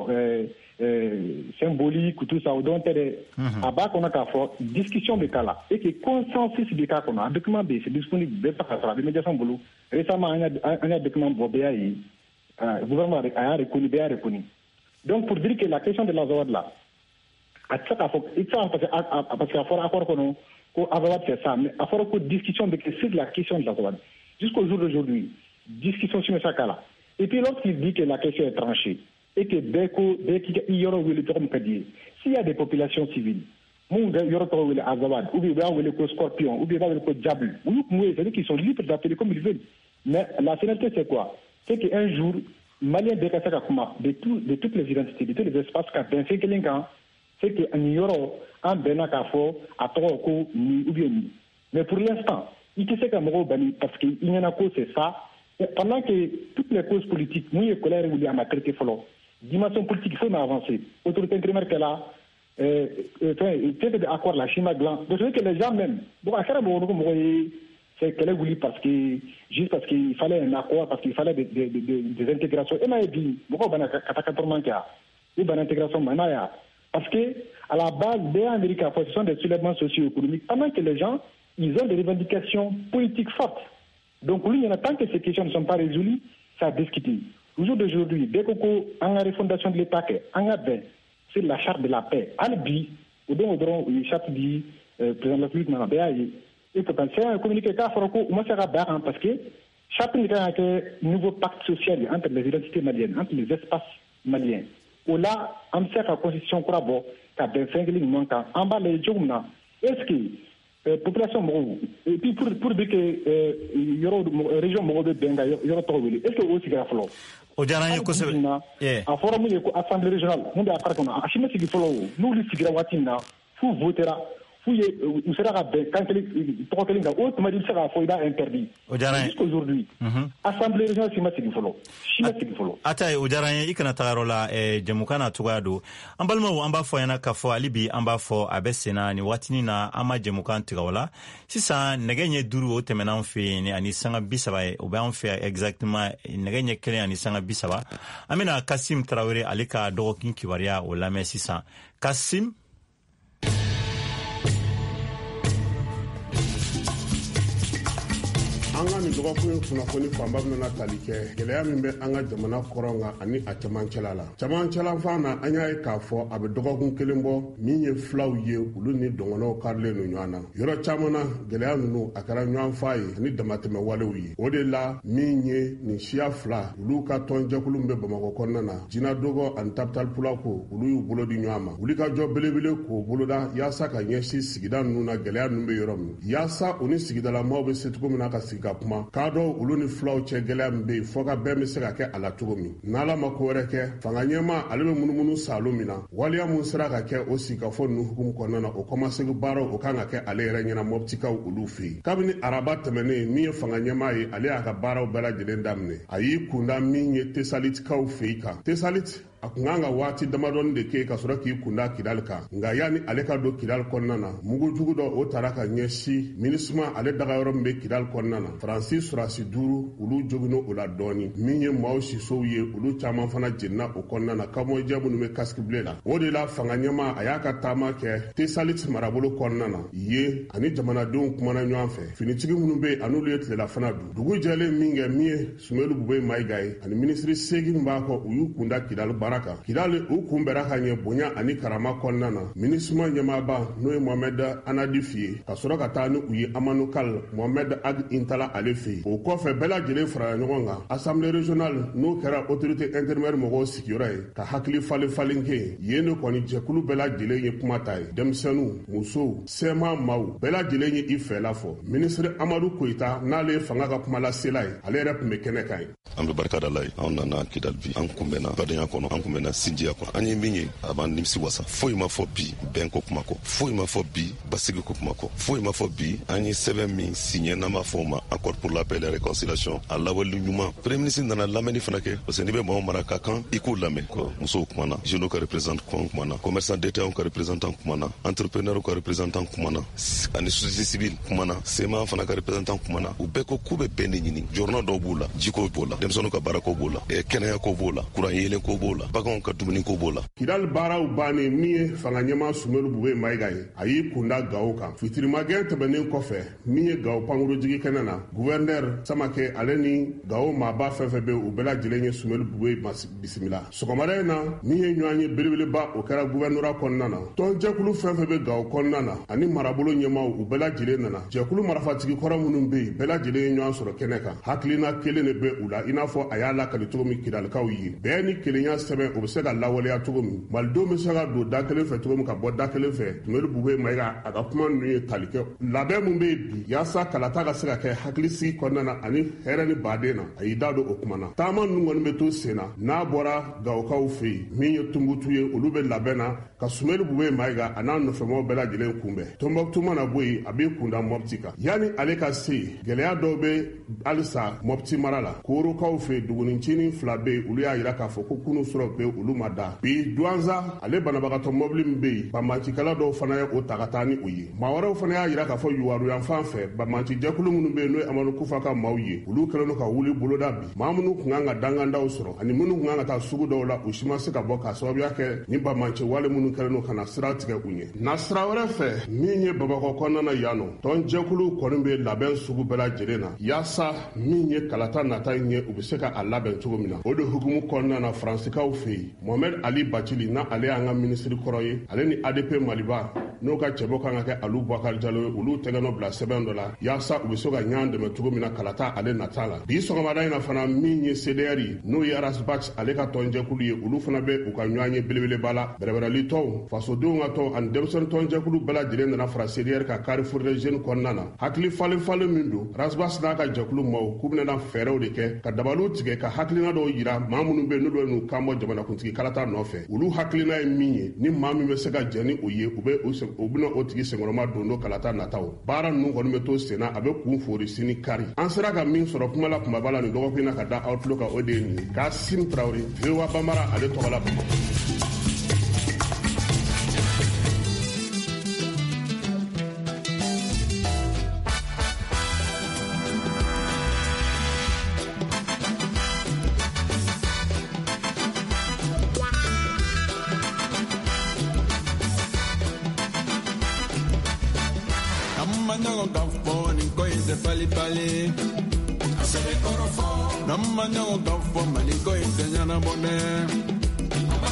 symbolique ou tout ça, dont à bas qu'on a qu'à faire discussion de cas là et que consensus du cas qu'on a document B, c'est disponible de médiation boulot. Récemment, un document BAI, le gouvernement a reconnu. Donc pour dire que la question de l'Azawad là, parce qu'il faut accord qu'on Azawad c'est ça, mais il faut que discussion sur la question de l'Azawad. Jusqu'au jour d'aujourd'hui, discussion sur ce cas-là. Et puis lorsqu'il dit que la question est tranchée, et que il y aura s'il y a des populations civiles, il y aura Azawad, ou bien il y aura Scorpion, ou bien il y aura Diable, c'est-à-dire qu'ils sont libres d'appeler comme ils veulent. Mais la finalité c'est quoi? C'est qu'un jour, Malien de toutes les identités, de tous les espaces qu'a bien fait quelqu'un, c'est qu'il y aura un Benakafo à Toroko ou bien ni. Mais pour l'instant, il sait qu'à Moro Bani, parce qu'il y en a cause, c'est ça. Pendant que toutes les causes politiques, nous, les colères, nous, à ma traité follow. Dimension politique, il faut avancer. Autorité primaire qu'elle a, fait des accords, la Chima Blanc. Donc, c'est que les gens même, bon, à faire c'est qu'elle est voulu juste parce qu'il fallait un accord, parce qu'il fallait des intégrations. Et m'a dit, pourquoi on a une intégration, parce que, à la base des Américains, ce sont des soulèvements socio-économiques, pendant que les gens, ils ont des revendications politiques fortes. Donc, lui, il y en a tant que ces questions ne sont pas résolues, ça a discuté. Au jour d'aujourd'hui, dès qu'on a la refondation de l'État, c'est la charte de la paix. Albi, ou donc, la charte du président de la République, et pourtant, c'est un communiqué parce que chaque nouveau pacte social entre les identités maliennes, entre les espaces maliens. Ou là, on sait que la constitution corabore, qu'à 25 lignes manquant, en bas les gens, est-ce que population moro, et puis pour dire que il y aura une région moro de Benga, il y aura trop de est-ce que aussi grave là?
Au dernier coup, c'est
à forum de l'Assemblée régionale, on a appris qu'on a acheté ce qu'il faut, nous les Sigrawatina, vous votera. Où sera quand quelqu'un a autrement sera interdit. Jusqu'aujourd'hui, Assemblée régionale, c'est ce follow.
Ataye Ujaranye ikana tagarola jemukana tugado ambalmo amba fo yana kafo alibi amba fo abesena ni watini na ama jemukan tigawala sisa negenye duru o temena mfe ni ani sanga bisaba o ba mfe exactement negenye kele ani sanga bisaba amina Kasim Traoré alika dogokin kibaria o lame sisa Kasim
an ka nin dɔgɔkun kunnafoni fanba bɛna tali kɛ gɛlɛya min bɛ an ka jamana kɔrɔn kan ani a camancɛla la camancɛlafan na an y'a ye k'a fɔ a bɛ dɔgɔkun kelen bɔ min ye filaw ye olu ni dɔngɔnɔw karilen no ɲɔgɔn na yɔrɔ caman na gɛlɛya ninnu a kɛra ɲɔgɔn fa ye ani damatɛmɛ walew ye o de la min ye nin siya fila olu ka tɔnjɛkulu bɛ bamakɔ kɔnɔna na jina dɔgɔ ani tapital pulako olu y'u bolo di ɲɔgɔn ma wuli ka jɔ belebele k'o boloda yaasa ka ɲɛsin sigida ninnu na gɛlɛya ninnu bɛ yɔrɔ min yaasa o ni sigidalamaw bɛ se cogo min na ka sigi ka kuma k'a dɔn olu ni fulaw cɛ gwɛlɛya min be yen fɔ ka bɛɛ be se ka kɛ a la cogo min n'ala ma ko wɛrɛ kɛ fanga ɲɛma ale be munumunu salo min na waliya mun sera ka kɛ o sigikafɔ nunu hukumu kɔnɔna na o kɔmasegi baaraw o kan ka kɛ ale yɛrɛ ɲɛna mɔbitikaw olu fɛ yen kabini araba tɛmɛnen min ye fanga ɲɛma ye ale y'a ka baaraw bɛɛ lajɛlen daminɛ a y'i kunda min ye tesalitikaw fɛ yen kan tesalit a kun kan ka waati damadɔni de kɛ ka sɔrɔ k'i kunda kidali kan nka yanni ale ka don kidali kɔnɔna na mugujugu dɔ o taara ka ɲɛsi minisma ale daga yɔrɔ min be kidali kɔnɔna na faransi surasi 5 olu joginno o la dɔɔni min ye maaw sisow ye olu caaman fana jenina o kɔnɔna na kamɔjɛ minnu be kasikibile la o de la fanga ɲɛma a y'a ka taama kɛ tesalit marabolo kɔnɔna na ye ani jamanadenw kumana ɲɔgɔn fɛ finitigi minnu be an'olu ye tilela fana du dugu jɛlen min kɛ min ye sumelu bube mayiga ye ani minisiri segi min b'a kɔ u y'u kunda kidali kidali u kunbɛra ka ɲɛ bonya ani karama kɔnɔna na minisma ɲɛmaaba n'o ye mohamed anadi fi ye ka sɔrɔ ka taa ni u ye amanukal mohamed ag intala ale fɛ yen o kɔfɛ bɛɛ lajɛlen farala ɲɔgɔn kan assemblée régionale n'o kɛra autorité intérimaire mɔgɔw sigiyɔrɔ ye ka hakili falen kɛ yen de kɔni jɛkulu bɛɛ lajɛlen ye kuma ta ye denmisɛnninw musow sɛma maaw bɛɛ lajɛlen ye i fɛla fɔ minisiri amadu koyita n'ale ye fanga ka kuma lasela ye ale yɛrɛ tun be kɛnɛ kan ye
an be barika da la ye an nana kidali bi an kunbɛnna badenya kɔnɔ an kunbɛnna sinjiya kɔnɔ an ye min ye a b'an nimisi wasa foyi ma fɔ bi bɛn ko kuma kɔ foyi ma fɔ bi basigi ko kuma kɔ foyi ma fɔ bi an ye sɛbɛn min signé n'an b'a fɔ o ma accord pour la paix et la réconciliation a lawali ɲuman premier ministre nana lamɛnni fana kɛ parce que n'i bɛ mɔgɔw mara ka kan i k'u lamɛn musow kumana jeunes ka représentant kumana commerçant d'état ka représentant kumana entrepreneur ka représentant kumana ani société civile kumana sema fana ka représentant kumana u bɛɛ ko k'u bɛ bɛn de ɲini jɔrɔna dɔw b'u la jiko b'o la denmisɛnninw ka baara ko b'o la kɛnɛya ko b'o la kuran yelen ko b'o la baganw ka dumuni ko b'o la
kidali baaraw bannen min ye fanga ɲɛma sumelu bube mayiga ye a y'i kunda gawo kan fitirimagɛn tɛmɛnen kɔfɛ min ye gawo pankurujigi kɛnɛ na guvɛrnɛr samakɛ ale ni gawo maaba fɛn fɛn be u bɛɛ lajɛlen ye sumelu bube bisimila sɔgɔmada in na min ye ɲɔgɔn ye belebeleba o kɛra guvɛrnura kɔnɔna na tɔnjɛkulu fɛn fɛn be gawo kɔnɔna na ani marabolo ɲɛmaw u bɛɛ lajɛlen nana jɛkulu marafatigi kɔrɔ minnu be yen bɛɛ lajɛlen ye ɲɔgɔn sɔrɔ kɛnɛ kan hakilina kelen de be u la i n'a fɔ a y'a lakali cogo min kidalikaw ye bɛɛ ni kelenya sɛbɛn o be se ka lawaleya cogo min malidenw be se ka don da kelen fɛ cogo min ka bɔ da kelen fɛ tumelu bube mayiga a ka kuma nunu ye tali kɛ labɛn min be bi yaasa kalata ka se ka kɛ hakilisigi kɔnɔna na ani hɛrɛ ni baden na a y'i da don o kuma na taama nunu kɔni be to sen na n'a bɔra gawokaw fɛ yen min ye tumbutu ye olu be labɛn na ka sumelu bube mayiga a n'a nɔfɛmaw bɛɛ lajɛlen kunbɛn tɔnbɔkutu mana bɔ yen a b'i kunda mɔbiti kan yanni ale ka se gwɛlɛya dɔw be halisa mɔbiti mara la korokaw fɛ dugunincinin 2 be yen olu y'a yira k'a fɔ ko kunu sɔrɔ be olu ma da bi duwanza ale banabagatɔ mɔbili min be yen banbantikɛla dɔw fana ye o ta ka taa ni o ye maa wɛrɛw fana y'a yira k'a fɔ yuwaru yanfan fɛ banbancijɛkulu minnu be yen n'o ye amadu kufa ka maaw ye olu kɛlen no ka wuli boloda bi maa minnu kun kan ka dangandaw sɔrɔ ani minnu kun kan ka taa sugu dɔw la u si ma se ka bɔ k'a sababuya kɛ ni banbanci wale minnu kɛlen no ka na sira tigɛ u ɲɛ na sira wɛrɛ fɛ min ye babakɔ kɔnɔna yan nɔ tɔnjɛkulu kɔni be labɛn sugu bɛɛ lajɛlen na yaasa min ye kalata nata ɲɛ u be se ka a labɛn cogo min na o de hukumu kɔnɔna na faransikaw fɛ yen mohamed ali bacili na ale y'an ka minisiri kɔrɔ ye ale ni adp maliba n'o ka cɛbɔ kan ka kɛ alu bubakari jalo ye olu tɛgɛnɔ bila sɛbɛn dɔ la yaasa u be se ka ɲɔgɔn dɛmɛ cogo min na kalata ale nata la bi sɔgɔmada in na fana min ye cdr ye n'o ye arasbac ale ka tɔnjɛkulu ye olu fana be u ka ɲɔgɔn ye belebeleba la bɛrɛbɛrɛli tɔw fasodenw ka tɔn ani denmisɛnnin tɔnjɛkulu bɛɛ lajɛlen nana fara cdr ka carrefour des jeunes kɔnɔna na hakili falen min don arasbac n'a ka jɛkulu maaw k'u benana fɛɛrɛw de kɛ ka dabaliw tigɛ ka hakilina dɔw yira maa minnu be n'olu n'u kan bɔ jamanakuntigi kalata nɔfɛ olu hakilina ye min ye ni maa min be se ka jɛn ni o ye u bena o tigi senkɔrɔma don do kalata nataw baara nunu kɔni be to senna a be kun fori sini kari an sera ka min sɔrɔ kuma la kumaba la nin dɔgɔkun na ka da aw tulo kan o de ye nin ye k'a sim tarawure vewa bamara ale tɔgɔ la bamakɔ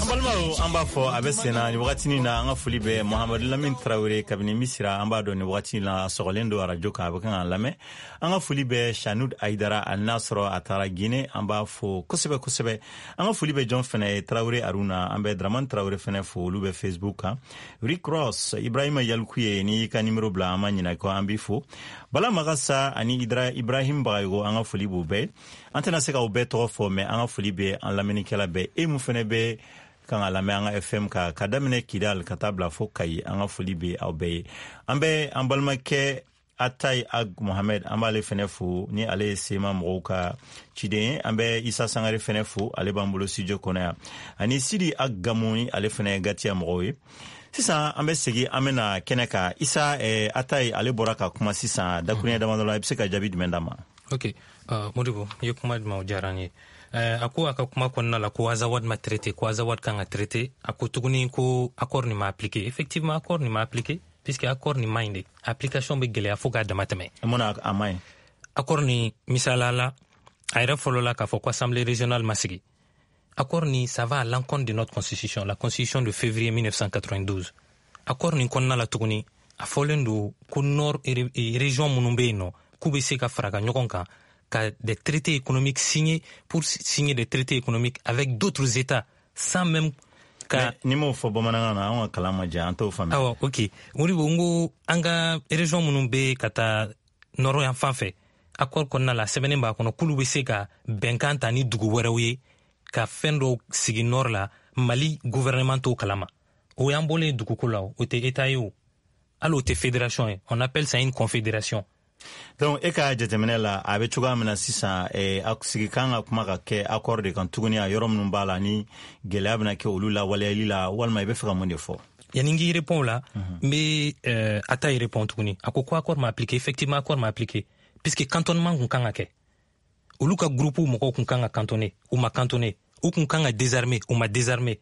balmaro an b'a fɔ a bɛ senna ni wagatinin na an ka foli bɛ Mohamed Lamin Traoré kabini Misira. An b'a dɔn ni wagatinin na sɔgɔlen don radio kan a bɛ kan ka lamɛn. An ka foli bɛ Chanoud Aïdara al n'a sɔrɔ a taara Guinée. An b'a fɔ kosɛbɛ kosɛbɛ. An ka foli bɛ jɔn fɛnɛ ye Traoré Aruna. An bɛ Dramane Traoré fɛnɛ fo olu bɛ Facebook kan. Rick Ross, Ibrahima Yalkuye ni ka numéro bila an ma ɲinɛ kɔ an b'i fo. Bala Magasa ani Ibrahim Bagayogo an ka foli b'u bɛɛ. An tɛna se ka u bɛɛ tɔgɔ fɔ mais an ka foli bɛ an lamɛnnikɛla bɛɛ. E mun fɛnɛ bɛ kan a lamɛn an ka FM ka daminɛ Kidal ka taa bila fo Kayi. An ka foli bɛ aw bɛɛ ye. An bɛ an balimakɛ Atay Ag Mohamed an b'ale fɛnɛ fo ni ale ye sema mɔgɔw ka ciden ye. An bɛ Isa Sangare fɛnɛ fo ale b'an bolo studio kɔnɔ yan. Ani Sidi Ag Gamoni ale fɛnɛ ye Gatiya mɔgɔw ye. Sisan an bɛ segin an bɛna kɛnɛ kan. Isa Atay ale bɔra ka kuma sisan dakuruɲɛ damadɔ la i bɛ se ka jaabi jumɛn d'a ma?
Ok, Modibo i ye kuma jumɛn o diyara n ye. A ko a ka kuma kɔnɔna la ko Azawad ma traité, ko Azawad kan ka traité. A ko tuguni ko accord ni ma appliqué. Effectivement accord ni ma appliqué puisque accord ni ma ɲi de. Application bɛ gɛlɛya fo k'a dama tɛmɛ.
Mun na a ma ɲi?
Accord ni misala la a yɛrɛ fɔlɔ la k'a fɔ ko assemblée régionale ma sigi. Accord ni ça va à l'encontre de notre constitution, la constitution de février 1992. Accord ni kɔnɔna la tuguni a fɔlen don ko nord région minnu bɛ yen nɔ k'u bɛ se ka fara ka ɲɔgɔn kan ka des traités économiques signés pour signer des traités économiques avec d'autres États sans même ka
ni m'o fɔ bamanankan na an ka kalan ma jɛ an t'o faamuya.
Awɔ, ok. Modibo n ko an ka région minnu bɛ ka taa nɔrɔ yan fan fɛ accord kɔnɔna la sɛbɛnnen b'a kɔnɔ k'olu bɛ se ka bɛnkan ta ni dugu wɛrɛw ye ka fɛn dɔw sigi nord la Mali gouvernement t'o kalama. O y'an bɔlen duguko la o tɛ État ye o hali o tɛ fédération ye. On appelle ça une confédération.
Donc e ka jateminɛ la a bɛ cogoya min na sisan a sigi kan ka kuma ka kɛ accord de kan tuguni a yɔrɔ minnu b'a la ni gɛlɛya bɛna kɛ olu la waleyali la walima i bɛ fɛ ka mun de fɔ?
Yani n k'i répond la n bɛ Ata y répond tuguni a ko accord ma appliqué, effectivement accord ma appliqué puisque cantonnement kun kan ka kɛ olu ka groupe mɔgɔw kun kan ka cantonner u ma cantonner u kun kan ka désarmer u ma désarmer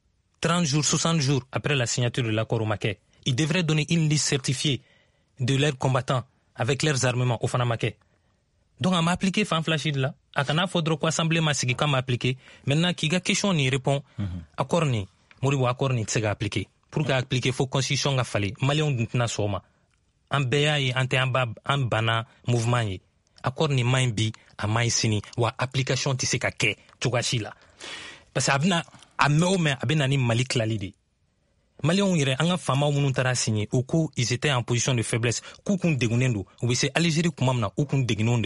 30 jours 60 jours après la signature de l'accord au Maquet ils devraient donner une liste certifiée de leurs combattants avec leurs armements au Fanamaké. Donc, on m'a appliqué fan flashid là. A kana faudra quoi assembler ma sigi comme appliqué. Maintenant, qui a question ni répond. Accord ni. Moribo accord ni tsega appliqué. Pour qu'a appliqué, faut constitution ga fallait. Malion d'intna soma. En BA et en bab, en bana, mouvement y. Accord ni main bi, a main sini, ou application tisse ka ke, tugashi là. Parce que abna, a meome, abena ni malik lalidi. Maliens yɛrɛ an ka faamaw minnu taara signé u ko ils étaient en position de faiblesse k'u kun degunnen don u bɛ se Algérie kuma min na u kun degunnen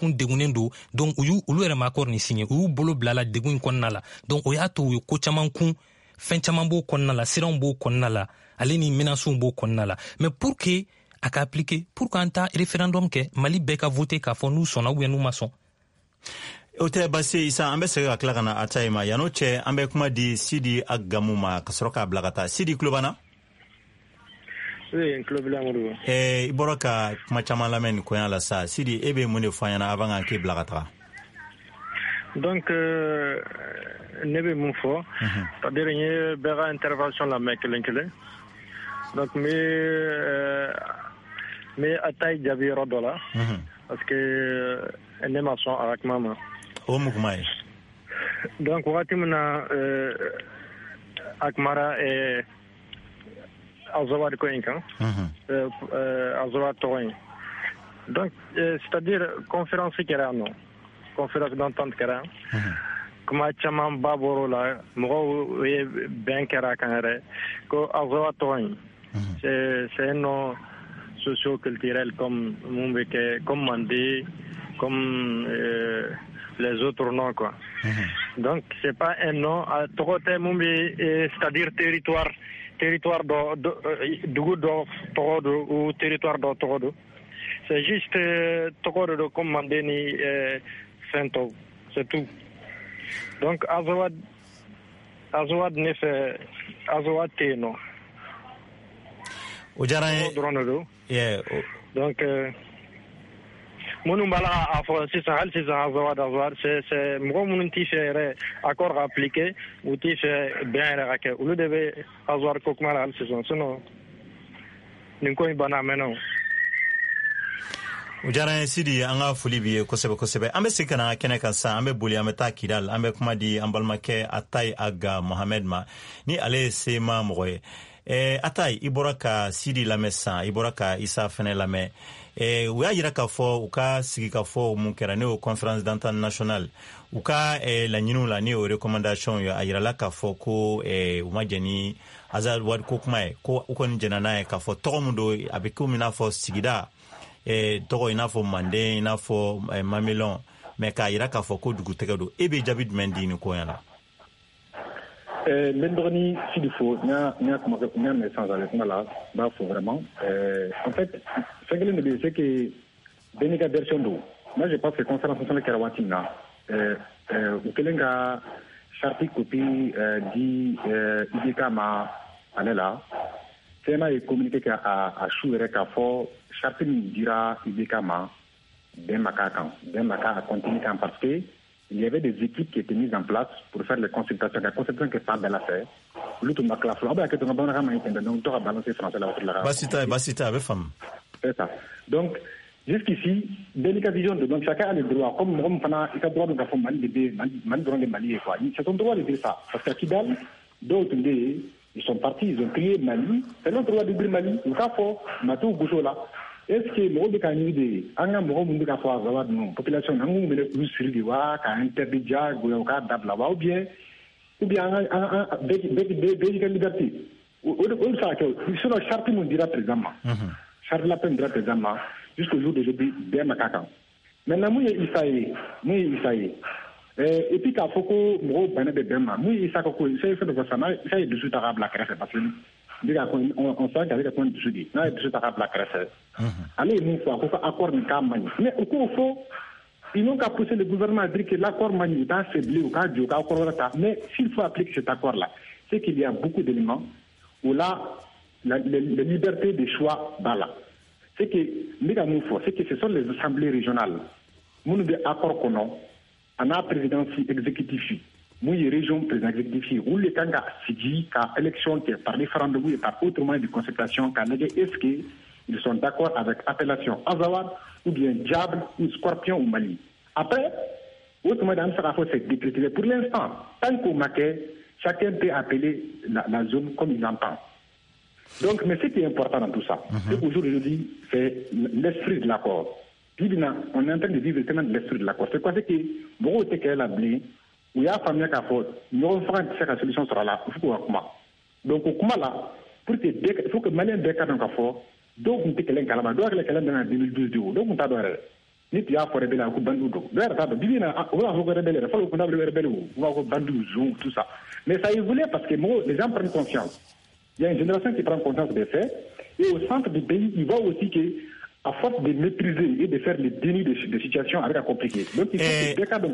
don donc olu yɛrɛ ma accord ni signé u y'u bolo bila la degun in kɔnɔna la donc o y'a to u ye ko caman kun fɛn caman b'o kɔnɔna la siranw b'o kɔnɔna la ale ni menaces b'o kɔnɔna la mais pour que a ka appliquer pour qu'an ta référendum kɛ Mali bɛɛ ka voter k'a fɔ n'u sɔnna ou bien n'u ma sɔn.
O tɛ basi Isa an bɛ segin ka tila ka na Atayi ma yan'o cɛ an bɛ kuma di Sidi Agamu ma ka sɔrɔ k'a bila ka taa Sidi tulo b'an na?
Oui, n tulo b'i la Modibo.
I bɔra ka kuma caman lamɛn nin koɲa la sa Sidi e bɛ mun de fɔ an ɲɛna avant k'an k'e bila ka taga?
Donc ne bɛ mun fɔ c'est-à-dire n ye bɛɛ ka intervention lamɛn kelen kelen donc n bɛ Atayi jaabi yɔrɔ dɔ la parce que ne ma sɔn a ka kuma ma.
O mun kuma ye?
Donc wagati min na a kumara Azawad ko in kan Azawad tɔgɔ in donc c'est-à-dire conférence kɛra yan nɔ conférence d'entente kɛra yan kuma caman ba bɔr'o la mɔgɔw ye bɛn kɛra a kan yɛrɛ ko Azawad tɔgɔ in c'est un nom socio-culturel comme mun bɛ kɛ comme Mandé comme les autres noms quoi. Donc c'est pas un nom togote mumbi c'est-à-dire territoire dugu do togodo ou territoire do togodo. C'est juste togodo comme Mandeni Fento, c'est tout. Donc Azawad ne fait Azawad Teno.
Ojarane
yeah. Donc minnu b'a la a fɔ sisan hali sisan Azawad c'est mɔgɔ minnu t'i fɛ yɛrɛ accord ka appliquer u t'i fɛ bɛn yɛrɛ ka kɛ olu de bɛ Azawad ko kuma la hali sisan sinon nin ko in banna a mɛnna o.
o diyara Sidi an ka foli b'i ye kosɛbɛ kosɛbɛ. An bɛ segin ka na kɛnɛ kan sisan, an bɛ boli an bɛ taa Kidal, an bɛ kuma di an balimakɛ Atayi Aga Mohamed ma ni ale ye sema mɔgɔ ye. Atayi, i bɔra ka Sidi lamɛn sisan, i bɔra ka Isa fɛnɛ lamɛn. U y'a yira k'a fɔ u ka sigi ka fɔ mun kɛra ne o conférence d'entente nationale u ka laɲiniw la ni o recommandation ye a yirala k'a fɔ ko u ma jɛn ni Azali Wade ko kuma ye ko u kɔni jɛnna n'a ye k'a fɔ tɔgɔ min don a bɛ komi i n'a fɔ sigida tɔgɔ i n'a fɔ Manden i n'a fɔ Mamelon mais k'a yira k'a fɔ ko dugutɛgɛ don e bɛ jaabi jumɛn di nin ko in na?
L'endroni, s'il faut, il y a un message avec moi là, bah, faut vraiment. En fait, ce que je veux dire, c'est que, Benika version d'eau, moi je pense que concernant le Karawatina, ou que l'enga, Charti copie, dit, Idikama, Anela, c'est ma communiqué à Chouere Kafo, Charti dira Idikama, Ben Maka a continué parce que, il y avait des équipes qui étaient mises en place pour faire les consultations. La consultation qui est pas de la faire. C'est ça. Donc, jusqu'ici, délicat vision de donc chacun a le droit, comme Mohamed Fana, il a le droit de faire Mali de Mali. C'est son droit de dire ça. Parce qu'à Kidal, d'autres, ils sont partis, ils ont créé Mali. C'est notre droit de dire Mali. Il faut Matou Bouchola. Est-ce que le de Canidi, Anga Mohamed Kafa, la population n'a pas sur du Wa, qu'a interdit Diag, ou Dabla, ou bien un liberté. Ils sont charpés, on dira présentement. Charles Lapin dira présentement, jusqu'au jour d'aujourd'hui, bien Makaka. Maintenant, moi, il s'aille. Et puis, quand Foko, Moro, Benabe Bema, moi, il s'accorde, c'est fait de Vassana, ça est dessus arabe la crèche, parce que on sait qu'avec un point de suivi, là, dessus arabe la crèche. Allez, une fois, il faut accord de campagne. Mais au fond, ils n'ont qu'à pousser le gouvernement à dire que l'accord Mani est affaibli ou qu'à Dieu, mais s'il faut appliquer cet accord-là, c'est qu'il y a beaucoup d'éléments où là, la liberté des choix, là. C'est que, c'est que ce sont les assemblées régionales. Nous avons accord qu'on a, on a présidence exécutive, nous avons région président exécutif, où les gens qui ont élection par référendum et par autre moyen de consultation, est-ce qu'ils sont d'accord avec appellation Azawad ou bien Diable ou Scorpion ou Mali. Après, autre moyen de c'est décrété. Pour l'instant, tant qu'au Maquet, chacun peut appeler la zone comme il l'entend. Donc, mais ce qui est important dans tout ça, c'est qu'aujourd'hui, c'est l'esprit de l'accord. On est en train de vivre tellement de l'esprit de l'accord. C'est quoi? C'est que, bon, c'est qu'elle a blé, où il y a famille qui a fait, nous allons faire la solution sera là, il faut qu'on donc, au Kuma là, il faut que Malien Beka dans le fort, donc on peut que l'un doit que l'un dans 2012, donc on t'a donné. Ni tu as fait rebelle à Kubandu, d'ailleurs, tu as dit, on va faire rebelle, il faut qu'on a rebelle, on va faire Bandu, Zoom, tout ça. Mais ça évolue parce que les gens prennent conscience. Il y a une génération qui prend conscience des faits, et au centre du pays, il voit aussi qu'à force de maîtriser et de faire les dénis de situations avec un compliqué. Donc il faut que des cas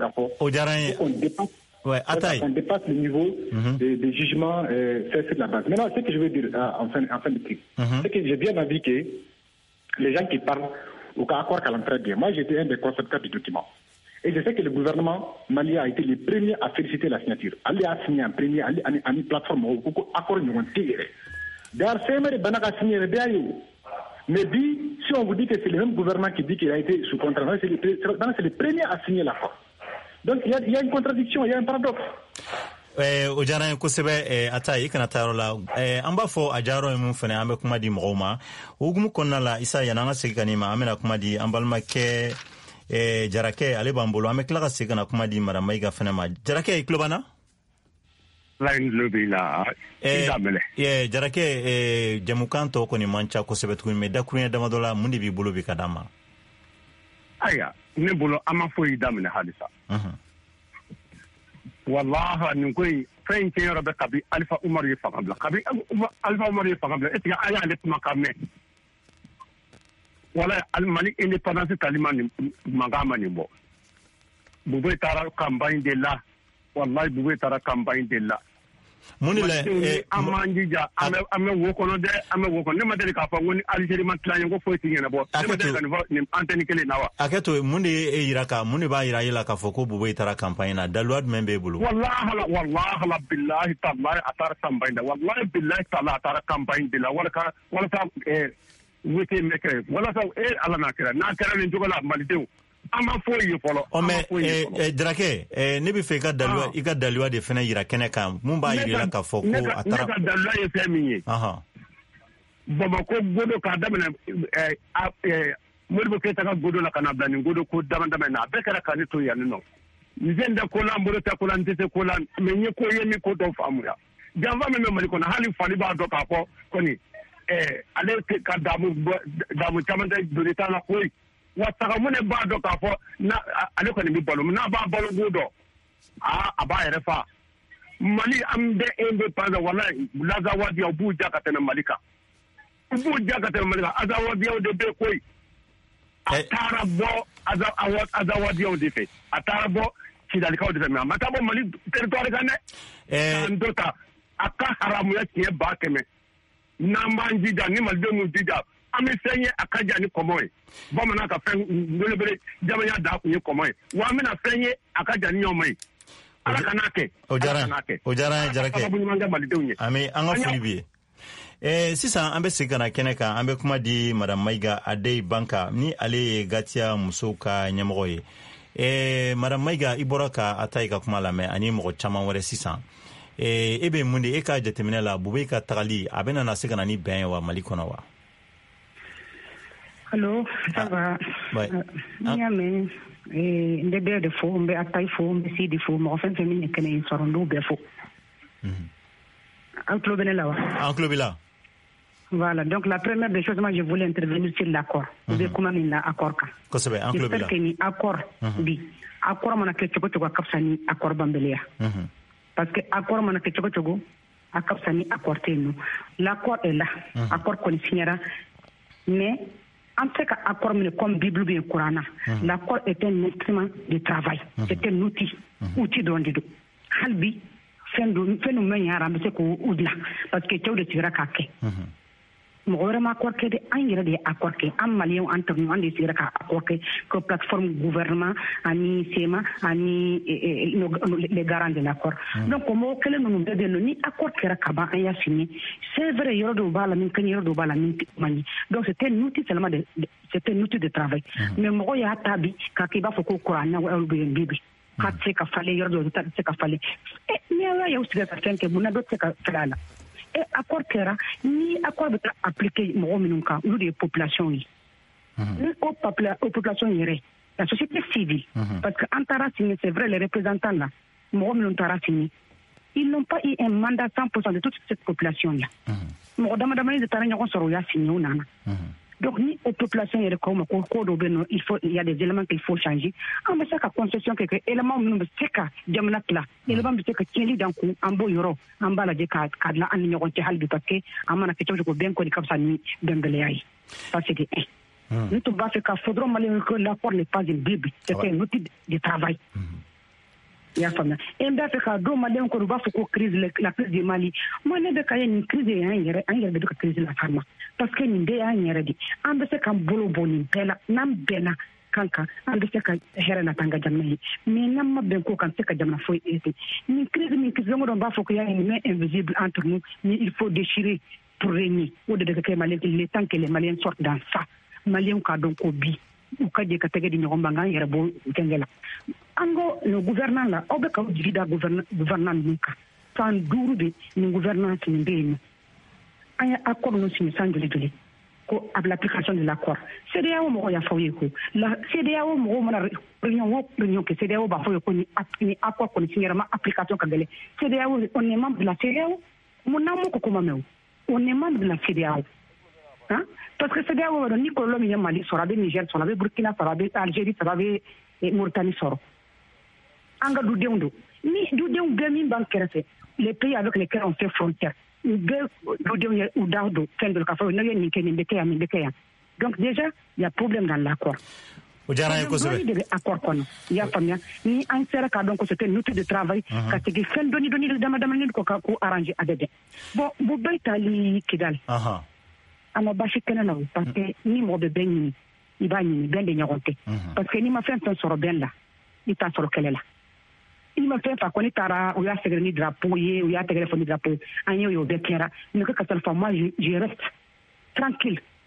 on dépasse le niveau des jugements faits sur la base. Maintenant, ce que je veux dire en fin de truc, c'est que j'ai bien envie que les gens qui parlent au cas accord qu'elle très bien. Moi, j'étais un des concepteurs du document. Et je sais que le gouvernement malien a été le premier à féliciter la signature. Allez à signer un premier, allez à une plateforme où accord nous ont tiré. D'ailleurs, c'est même Banaka signé le BAU. Mais si on vous dit que c'est le même gouvernement qui dit qu'il a été sous contrat, c'est le premier à signer l'accord. Donc il y a une contradiction, il y a un paradoxe.
O diyara n ye kosɛbɛ Atayi i kana taa yɔrɔ la an b'a fɔ a diyarɔ ye mun fɛnɛ an bɛ kuma di mɔgɔw ma o hukumu kɔnɔna la Isa yanni an ka segin ka nin ma an bɛna kuma di an balimakɛ Jarakɛ ale b'an bolo an bɛ tila ka segin ka na kuma di Madame Mayiga fɛnɛ ma Jarakɛ i tulo b'an na Jarakɛ jamukan tɔ kɔni man ca kosɛbɛ tuguni mais dakuruɲɛ damadɔ la mun de b'i bolo bi ka d'an ma
ayiwa ne bolo an ma foyi daminɛ halisa wallahi nin ko in fɛn cɛ yɔrɔ bɛ kabi Alifa Umaru ye fanga bila kabi Alifa Umaru ye fanga bila est-ce que an y'ale kumakan mɛn wala Mali indépendance tali ma nin mankan ma nin bɔ Bube taara campagne de la wallahi Bube taara campagne de la
mun la
an m'an jija an bɛ wo kɔnɔ dɛ an bɛ wo kɔnɔ ne ma deli k'a fɔ ko ni Algérie ma tila ye ko foyi tɛ ɲɛnabɔ ne ma deli ka nin fɔ nin antenne kelen na wa
hakɛto mun de ye yira ka mun de b'a yira e la k'a fɔ ko Bube taara campagne na daluwa jumɛn b'e bolo
wallahi billahi tallahi a taara campagne da wallahi billahi tallahi a taara campagne de la walasa wote meke wala sa ala na kɛra nin cogo la malidenw an ma foyi ye fɔlɔ
Drake ne bɛ fɛ i ka daliwa de fana yira kɛnɛ kan mun b'a yira k'a fɔ ko a taara
ne ka daliwa ye fɛn min ye Bamako godo k'a daminɛ Modibo Keita ka godo la ka na bila nin godo ko dama na a bɛɛ kɛra ka ne to yan nɔ n tɛ ko la n bolo tɛ ko la n tɛ se ko la mɛ n ye ko ye min ko dɔw faamuya janfa min bɛ Mali kɔnɔ hali fali b'a dɔn k'a fɔ kɔni ale ka damu caman tɛ doni t'a la koyi wa Sagamune b'a dɔn k'a fɔ ale kɔni bɛ balo n'a b'a balo go dɔn a b'a yɛrɛ fa Mali an bɛ indépendant walayi Lazawadiya u b'u ja ka tɛmɛ Mali kan u b'u ja ka tɛmɛ Mali kan Azawadiyaw de bɛ koyi a taara bɔ Azawadiyaw de fɛ a taara bɔ Kidalikaw de fɛ mais a ma taa bɔ Mali territoire kan dɛ k'an dɔ ta a ka haramuya tiɲɛ 100 n'an b'an jija ni malidenw y'u jija an bɛ fɛn ye a ka jan ni kɔmɔ ye bamanan ka fɛn belebele jamana da kun ye kɔmɔ ye wa an bɛna fɛn ye a ka jan ni ɲɔgɔn ma ye ala ka n'a kɛ
o diyara n ye Jarake an ka foli b'i ye sisan an bɛ segin ka na kɛnɛ kan an bɛ kuma di madame Mayiga Adeyi Banka ni ale ye Gatiya musow ka ɲɛmɔgɔ ye madame Mayiga i bɔra ka a ta i ka kuma lamɛn ani mɔgɔ caman wɛrɛ sisan e bɛ mun de e ka jateminɛ la Bube ka tagali a bɛ na se ka na ni bɛn ye wa Mali kɔnɔ wa?
Allo, ça va. Ni y'a mɛn n bɛ bɛɛ de fo n bɛ Atayi fo n bɛ Sidi fo mɔgɔ fɛn fɛn min ye kɛnɛ in sɔrɔ n b'u bɛɛ fo. An tulo bɛ ne la wa? An
tulo b'i la.
Voilà, donc la première des choses, moi je voulais intervenir sur l'accord. Vous avez comment il a accord kan.
Kosɛbɛ, an tulo b'i la.
J'espère que ni accord bi accord mana kɛ cogo cogo a ka fisa ni accord banbaliya. Parce que accord mana kɛ cogo cogo a ka fisa ni accord tɛ yen nɔ. L'accord est là. Accord kɔni signera mais en fait accord minɛ comme Bible bɛ Coran na. L'accord est un instrument de travail. C'est un outil dɔrɔn de don. Hali bi fɛn dɔ man ɲi an bɛ se k'o dilan parce que cɛw de sigira k'a kɛ. Mɔgɔ wɛrɛ ma accord kɛ dɛ an yɛrɛ de ye accord kɛ an maliyɛnw an tɛmɛ an de sigira ka accord kɛ que plateforme gouvernement ani SEMA ani les garants de l'accord. Donc mɔgɔ kelen ninnu bɛɛ bɛ yen nɔ ni accord kɛra ka ban an y'a signé c'est vrai yɔrɔ dɔw b'a la min ka ɲi yɔrɔ dɔw b'a la min man ɲi donc c'est un outil seulement c'est un outil de travail mais mɔgɔ y'a ta bi k'a kɛ i b'a fɔ ko kuran na aw bɛ yen bi k'a tɛ se ka falen yɔrɔ dɔw tɛ se ka falen ni y'a y'aw sigira ka fɛn kɛ mun na dɔ tɛ se ka fɛn a la. Accord kɛra ni accord bɛ appliquer mɔgɔ minnu kan olu de ye population ye ni o population yɛrɛ la société civile parce que an taara signer c'est vrai les représentants là mɔgɔ minnu taara signer ils n'ont pas eu un mandat 100% de toute cette population là mɔgɔ dama dama de taara ɲɔgɔn sɔrɔ u y'a signer u nana donc ni o population yɛrɛ k'aw ma ko dɔw bɛ yen nɔ il y a des éléments qu'il faut changer an bɛ se ka concession kɛ éléments minnu bɛ se ka jamana tila élément bɛ se ka tiɲɛli dan kun an b'o yɔrɔ an b'a lajɛ k'a dilan an ni ɲɔgɔn cɛ hali bi parce que an mana kɛ cogo cogo bɛn kɔni ka fisa ni bɛnbaliya ye ça c'est de un ne tun b'a fɛ k'a fɔ dɔrɔn maliyɛnw que l'accord n'est pas une bible c'est un outil de travail i y'a faamuya n b'a fɛ k'a dɔn maliyɛnw kɔni u b'a fɔ ko la crise du Mali moi ne bɛ ka ye nin crise ye an yɛrɛ de bɛ ka crise la fama parce que nin bɛɛ y'an yɛrɛ de an bɛ se k'an bolo bɔ nin bɛɛ la n'an bɛnna kan kan an bɛ se ka hɛrɛ nata an ka jamana ye mais n'an ma bɛn ko kan tɛ se ka jamana foyi ete nin crise don dɔ b'a fɔ ko y'a une main invisible entre nous mais il faut déchirer pour régner o de bɛ kɛ maliyɛn le temps que les Maliens sortent dans ça maliyɛnw k'a dɔn ko bi u ka jɛ ka tɛgɛ di ɲɔgɔn ma k'an yɛrɛ bɔ fɛnkɛ la an ko le gouvernement la aw bɛ k'aw jigi da gouvernement ninnu kan san 5 de nin gouvernement nin bɛ yen nɔ an ye accord ninnu signé san joli ko à l'application de l'accord CEDEAO mɔgɔ y'a fɔ aw ye ko la CEDEAO mɔgɔw mana réunion kɛ CEDEAO b'a fɔ ye ko ni accord kɔni signera ma application ka gɛlɛn CEDEAO on est membre de la CEDEAO mun n'an m'o ko kuma mɛn o on est membre de la CEDEAO parce que CEDEAO ni kɔlɔlɔ min ye Mali sɔrɔ a bɛ Niger sɔrɔ a bɛ Burkina sɔrɔ a bɛ Algérie sɔrɔ a bɛ Mauritanie sɔrɔ an ka dudenw don ni dudenw bɛɛ min b'an kɛrɛfɛ les pays avec lesquels on fait frontière u bɛɛ dudenw ye u da don fɛn dɔ k'a fɔ ne ye nin kɛ nin bɛ kɛ yan nin bɛ kɛ yan donc déjà il y a problème dans l'accord.
O diyara n ye kosɛbɛ.
de bɛ accord kɔnɔ i y'a faamuya ni an sera k'a dɔn ko c'était un outil de travail ka segin fɛn dɔɔni dama damani ko arranger a bɛ bɛn bon bu bɛɛ taali Kidali a ma baasi kɛnɛ la parce que ni mɔgɔ bɛ bɛn ɲini i b'a ɲini bɛn de ɲɔgɔn tɛ parce que n'i ma fɛn fɛn sɔrɔ bɛn la i t'a sɔrɔ kɛlɛ la i ma fɛn fa kɔni taara u y'a sɛgɛrɛ ni drapeau ye u y'a tɛgɛrɛ fɔ ni drapeau an y'o bɛɛ kɛra mais que ka taa fɔ moi je reste tranquille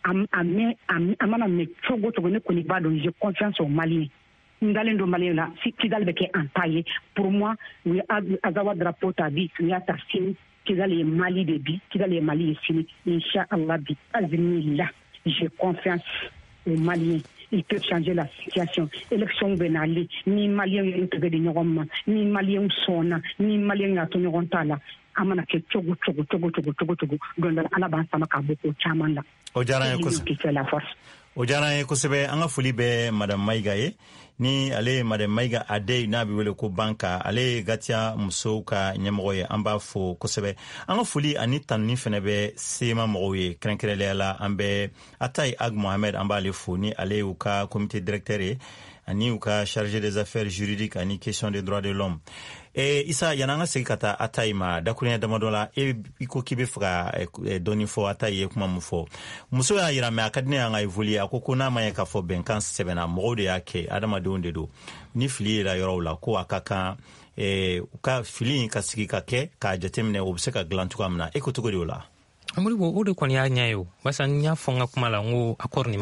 amana me chogo ne koni ba donc j'ai confiance aux Maliens. Ndalendo Malien là, si Kidal beke en taille, pour moi, oui, Azawa drapeau t'a dit, il y a ta signe, Kidal est Mali de bi, Kidal est Mali est fini, Inch'Allah bi, là, j'ai confiance aux Maliens. Ils peuvent changer la situation. Élection benali, ni Maliens y'ont trouvé de Nyogoma, ni Maliens sona, ni Maliens y'a tenu rontala. Amana ke chogo, donc alaba sama ka beaucoup chamanda.
Ojaran kosebe anga fuli be madame Maiga ye ni ale madame Maiga ade na bi wele ko banka ale gatia muso ka nyamgo ye amba fo kosebe anga fuli ani tanni fene be sema mo ye krenkrele la ambe Atai Ag Mohamed amba ale fo ni ale u ka comité directeur e ani u ka chargé des affaires juridiques ani question des droits de l'homme. Isa yananga sekata Atai ma dakunya damadola iko kibe fra doni fo Atai ye kuma mufo muso ya yira me akadne anga evoli akoko na ma yaka fo benkan sebena mode yake adama de ondedo ni fili la yorola ko akaka ka fili ka sigika ke ka jatemne obseka glantu kamna ekotogo de ola
amuri bo ode kwani ya nyayo basa nya fonga kuma la ngo akorni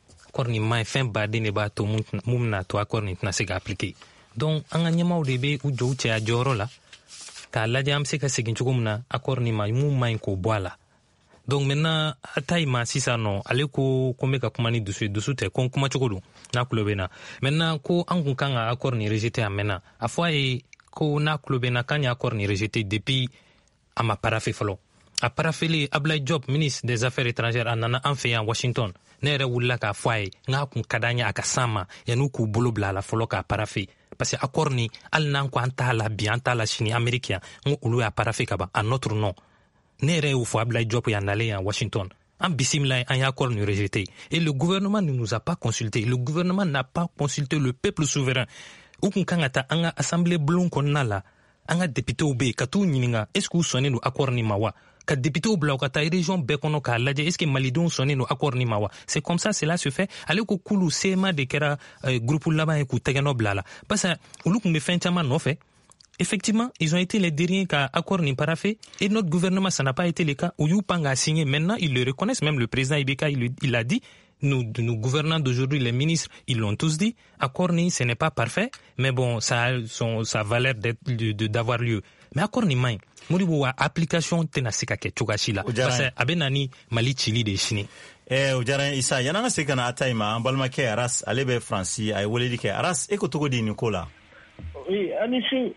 mai fin ba de ne ba to mumna to akorni na sega appliquer. Donc anga nyama o debe u jouche a joro la ka la jam se ka segin chukumna akor ni mai ko boala. Donc maintenant Atai ma sisa no ale ko meka kumani dusu te kon kuma chukudu na kulobena maintenant ko angun kanga akor ni rejeté amena afwa e ko na kulobena kanya akor ni rejeté depuis ama parafe folo a parafeli Ablaye Diop ministre des affaires étrangères anana anfe en Washington nere wulla ka afwa e nga kun kadanya akasama yanu ku bulobla la folo ka parafe. Parce que accord ni al nan ko anta la bi anta la chini américain ngo ulu ya parafika ba à notre nom nere ou fo Ablaye Diop ya ndale en Washington en bisimla un accord ni rejeté et le gouvernement ne nous a pas consulté, le gouvernement n'a pas consulté le peuple souverain ou kun kangata anga assemblée blon konnala anga député obe katu nyininga est-ce que vous sonnez no accord ni mawa ka député au blanc ka région bekono ka laje est-ce que malidon sonné no accord ni mawa c'est comme ça cela se fait aller ko kulu sema de kera groupe là-bas ku tegano blala parce que ulu me fait chama no fait effectivement ils ont été les derniers ka accord ni parafé et notre gouvernement ça n'a pas été le cas ou panga signé maintenant ils le reconnaissent même le président Ibeka il a dit nous gouvernants d'aujourd'hui les ministres ils l'ont tous dit accord ni ce n'est pas parfait mais bon ça a sa valeur d'avoir lieu mais accord ni main muribu wa application tenasika ke chugashila parce abenani mali chili de chini
ujaran Isa yananga sekana Atai ma ambalma ke aras alebe franci ay woledi ke aras eko togo di Nicola.
Oui, Anishi,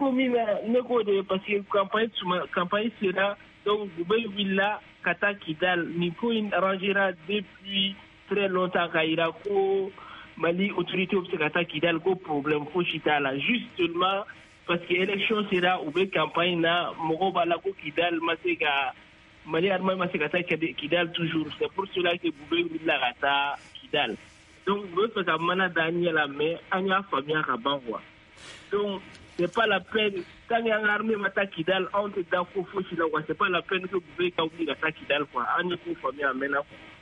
neko de parce que campagne sera donc Dubai Villa Kata Kidal Niko arrangera depuis très longtemps kaira ko Mali autorité obsekata Kidal ko problème ko chitala justement parce que élection sera ou campagne na moko bala ko Kidal masega Mali arma masega ta Kidal toujours c'est pour cela que Dubai Villa Kata Kidal donc votre kamana Daniel mais anya famia kabanwa. Donc, c'est pas la peine, quand il y a une armée mata Kidal, on te donne faux faux, c'est pas la peine que vous pouvez oublier la Kidal, quoi. On est pour famille à maintenant.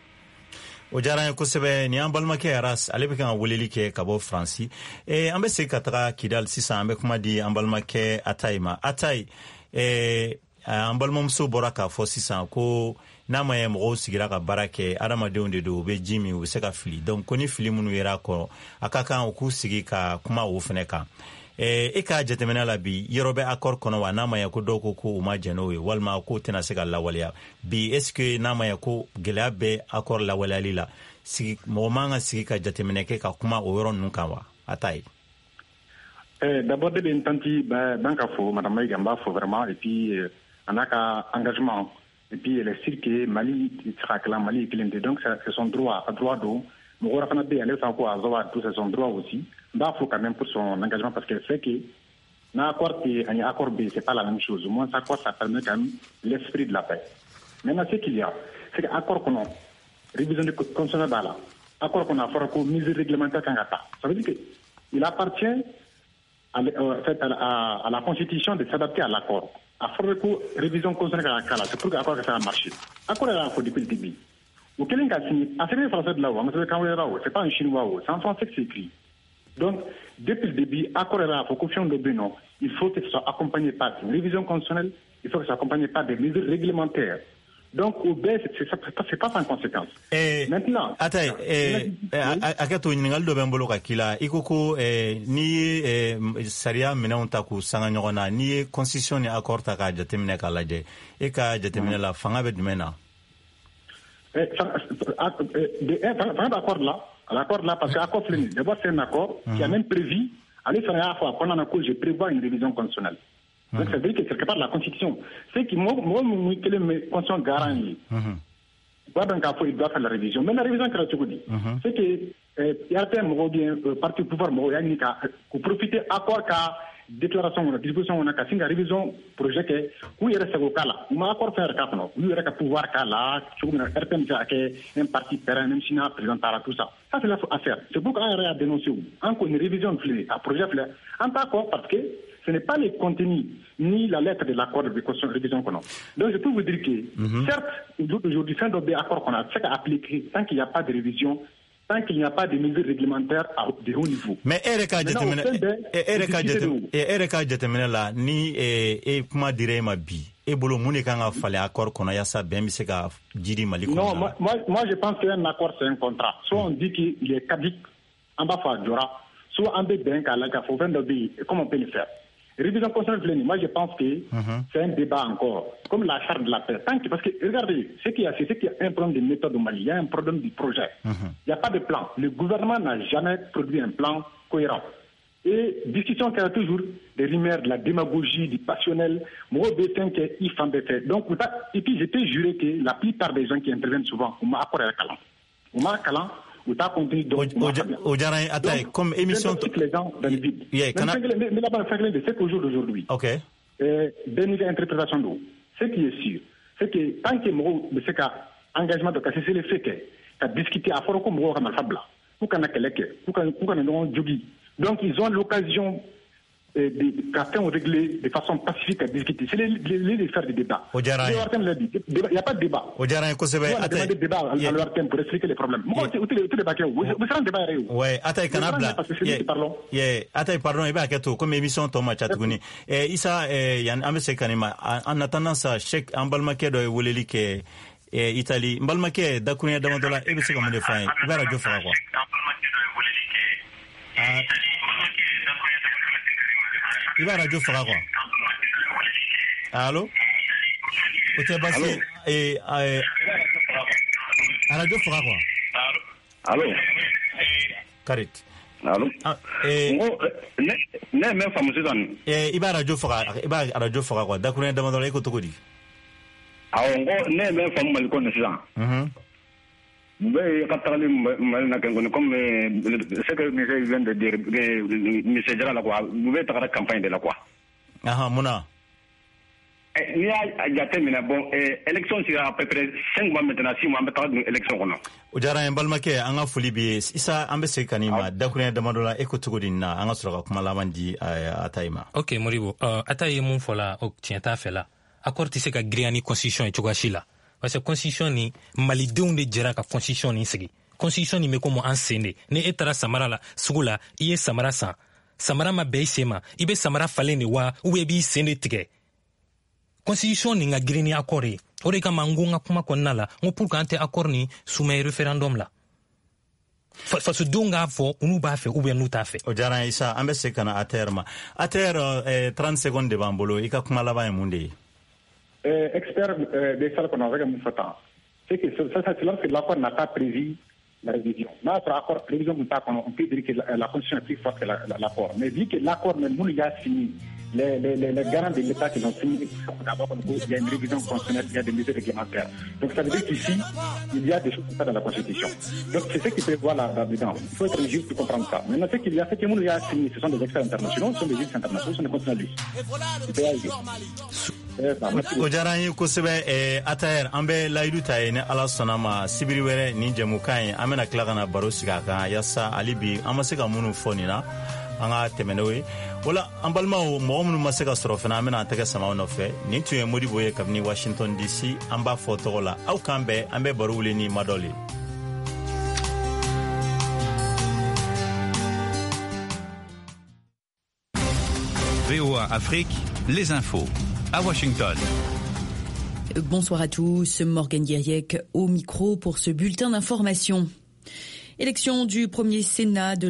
Ojara kosebe ni ambalma ke aras alebe kan woleli ke kabo franci ambe se katra Kidal sisa ambe kuma di ambalma ke Atai ma Atai ambalma mso boraka fo sisa ko nama ye mo sigira ka barake adama de onde do be jimi u se ka fili donc koni fili munu yera ko akaka ku sigi ka kuma wo feneka ka jatemena la bi yerobe accord kono wa nama ya ko doko ko uma jenowe walma ko tena se ka lawaliya bi est-ce que nama ya ko gelabe accord lawali la sigi mo manga sigi ka jatemena ke ka kuma o yoron nun kan wa Atai
d'abord de bentanti banka fo madame Maiga mba fo vraiment et puis anaka engagement et puis le cirque Mali sera que la Mali est cliente donc c'est son droit à droit d'eau Mouora Fana B allait sans quoi Azawa tout c'est son droit aussi bah faut quand même pour son engagement parce qu'elle sait que un accord et un accord B c'est pas la même chose au moins ça quoi ça permet quand même l'esprit de la paix maintenant ce qu'il y a c'est qu'accord qu'on a révision de constitutionnel là accord qu'on a fait comme mesure réglementaire kangata ça veut dire que il appartient à la constitution de s'adapter à l'accord à faire recours révision constitutionnelle à la cala c'est pour que l'accord ça a marché accord là faut depuis le début ou quelqu'un qui a signé à ce français de là c'est pas un chinois c'est en français que c'est écrit donc depuis le début accord là faut confiance de non il faut que ce soit accompagné par une révision constitutionnelle il faut que ce soit accompagné par des mesures réglementaires Donc, au baisse, c'est pas sans conséquence. Maintenant,
akato ningal do bembolo kakila ikoko ni saria mena taku sanga nyogona ni constitution ni accord ta ka jatemine ka laje e ka jatemine la fanga be dumena
l'accord là parce que accord fini d'abord c'est un accord qui a même prévu aller faire à fois pendant un cours je prévois une révision constitutionnelle. Donc ça veut dire que quelque part la constitution c'est qui moi que les constitution garantit il doit faire la révision. Mais la révision que tu dis, c'est que il y a un bien parti pouvoir pour profiter accord qu'à déclaration de disposition on a qu'à signer révision projet que où il reste au cas là on a accord faire cas non où il reste pouvoir cas là tu vois RPM que un parti terrain même si on présenter tout ça c'est la affaire. C'est pourquoi on a dénoncé encore une révision de à projet en pas quoi parce que ce n'est pas le contenu ni la lettre de l'accord de révision qu'on a. Donc je peux vous dire que certes aujourd'hui fin d'accord qu'on a c'est qu'à appliquer tant qu'il n'y a pas de révision, tant qu'il n'y a pas de mesures réglementaires de haut niveau.
Mais RK déterminé là ni et comment dirais ma bi et bolo muni kanga fallait accord qu'on a ya ça bien c'est ka diri mali.
Non moi je pense qu'un accord c'est un contrat. Soit on dit qu'il est caduc en bas fa dura, soit en bé bien qu'à la faut vendre comment on peut le faire. Révision constitutionnelle, moi je pense que c'est un débat encore, comme la charte de la paix. Parce que regardez, c'est qu'il y a un problème de méthode au Mali, il y a un problème du projet. Il n'y a pas de plan. Le gouvernement n'a jamais produit un plan cohérent. Et discussion qui a toujours des rumeurs, de la démagogie, du passionnel, moi il faut faire. Donc, et puis je peux jurer que la plupart des gens qui interviennent souvent, on m'a accordé un calan.
Comme émission
les gens dans le vide. Mais là-bas, c'est qu'au jour d'aujourd'hui. Bénéfice interprétation d'eau. Ce qui est sûr, c'est que tant que moi, c'est qu'un engagement de casser le fait que discuter à fort comme moi, comme Fabla, ou qu'on a quelqu'un, ou qu'on a jogi. Donc ils ont l'occasion de régler de façon pacifique à discuter. C'est les faire des débats. Il n'y a pas de débat. On a demandé des débats à leur thème pour expliquer les problèmes. Moi, c'est le débat. Vous serez un débat.
Oui, attends, Canabla. Attends, pardon, et bien, comme émission Thomas Chatgouni. Issa, Yann Amese Kanima, en attendant ça, Cheikh Ambalmake de Wulelike, Italie, Mbalmake, Dakunia Damandola, et c'est comme des fins. Il va radio faire quoi? Il va radio faire quoi? Allô? Ote basi radio faire quoi?
Allô?
Karit.
Allô? Ne même femme Sudan.
Iba radio faire quoi? D'accord, demande la écoute kodi.
Ah ne même femme mal connaît ça. Mais quand mal na comme ce que monsieur vient de dire monsieur Jara la quoi, vous êtes à la campagne de la quoi.
Ah mona.
Il y a terminé bon élection c'est à peu près 5 mois maintenant 6 mois maintenant élection on a.
Ojara embalmake anga fulibi isa ambese kanima dakune damandola ekotugudina anga sura kuma lamandi ataima.
OK Moribo ataye mon fola ok tienta fela. Accord tise ka griani constitution e chogashila. Parce que constitution ni malidenw de jɛra ka constitution ni sigi. Constitution ni me komo an sende. Ne etara samara la sugu la i ye samara san. Samara ma bɛɛ i sen ma. I be samara falen de wa ou b'i sen de tigɛ. Constitution ni nga girini accord ye. O de kama ngo nga kuma kɔnɔna la. Ngo pour que an tɛ accord ni soumet référendum la. Faso denw k'a fɔ unu b'a fɛ ou bien n'u t'a fɛ.
O diyara n ye sa an bɛ se ka na ATR ma. ATR 30 secondes de b'an bolo i ka kuma laban ye mun de ye?
Expert des salles qu'on a avec un temps. C'est que c'est là que l'accord n'a pas prévu la révision. Notre accord, révision, on peut dire que la constitution est plus forte que l'accord. Mais vu que l'accord, même nous, il y a signé, les garants de l'État qui ont signé, d'abord, il y a une révision constitutionnelle, il y a des mesures réglementaires. Donc ça veut dire qu'ici, il y a des choses comme ça dans la Constitution. Donc c'est ce qui prévoit là-dedans. Il faut être juste pour comprendre ça. Maintenant, ce qu'il y a, c'est que nous, il y a signé, ce sont des experts internationaux, ce sont des juristes internationaux, ce sont des constitutionnalistes.
O diyara n ye kosɛbɛ ATR an bɛ layidu ta ye ni ala sɔnna ma sibiri wɛrɛ nin jɛmukan ye an bɛna tila ka na baro sigi a kan yasa hali bi an ma se ka minnu fɔ nin na an ka tɛmɛ n'o ye o la an balimaw mɔgɔ minnu ma se ka sɔrɔ fana an bɛna an tɛgɛ sama nɔfɛ nin tun ye Modibo ye kabini Washington DC an b'a fɔ tɔgɔ la aw kan bɛɛ an bɛ baro wuli ni madɔl ye.
VOA Afrique, les infos. À Washington. Bonsoir à tous, Morgane Guiriec au micro pour ce bulletin d'information. Élection du premier Sénat de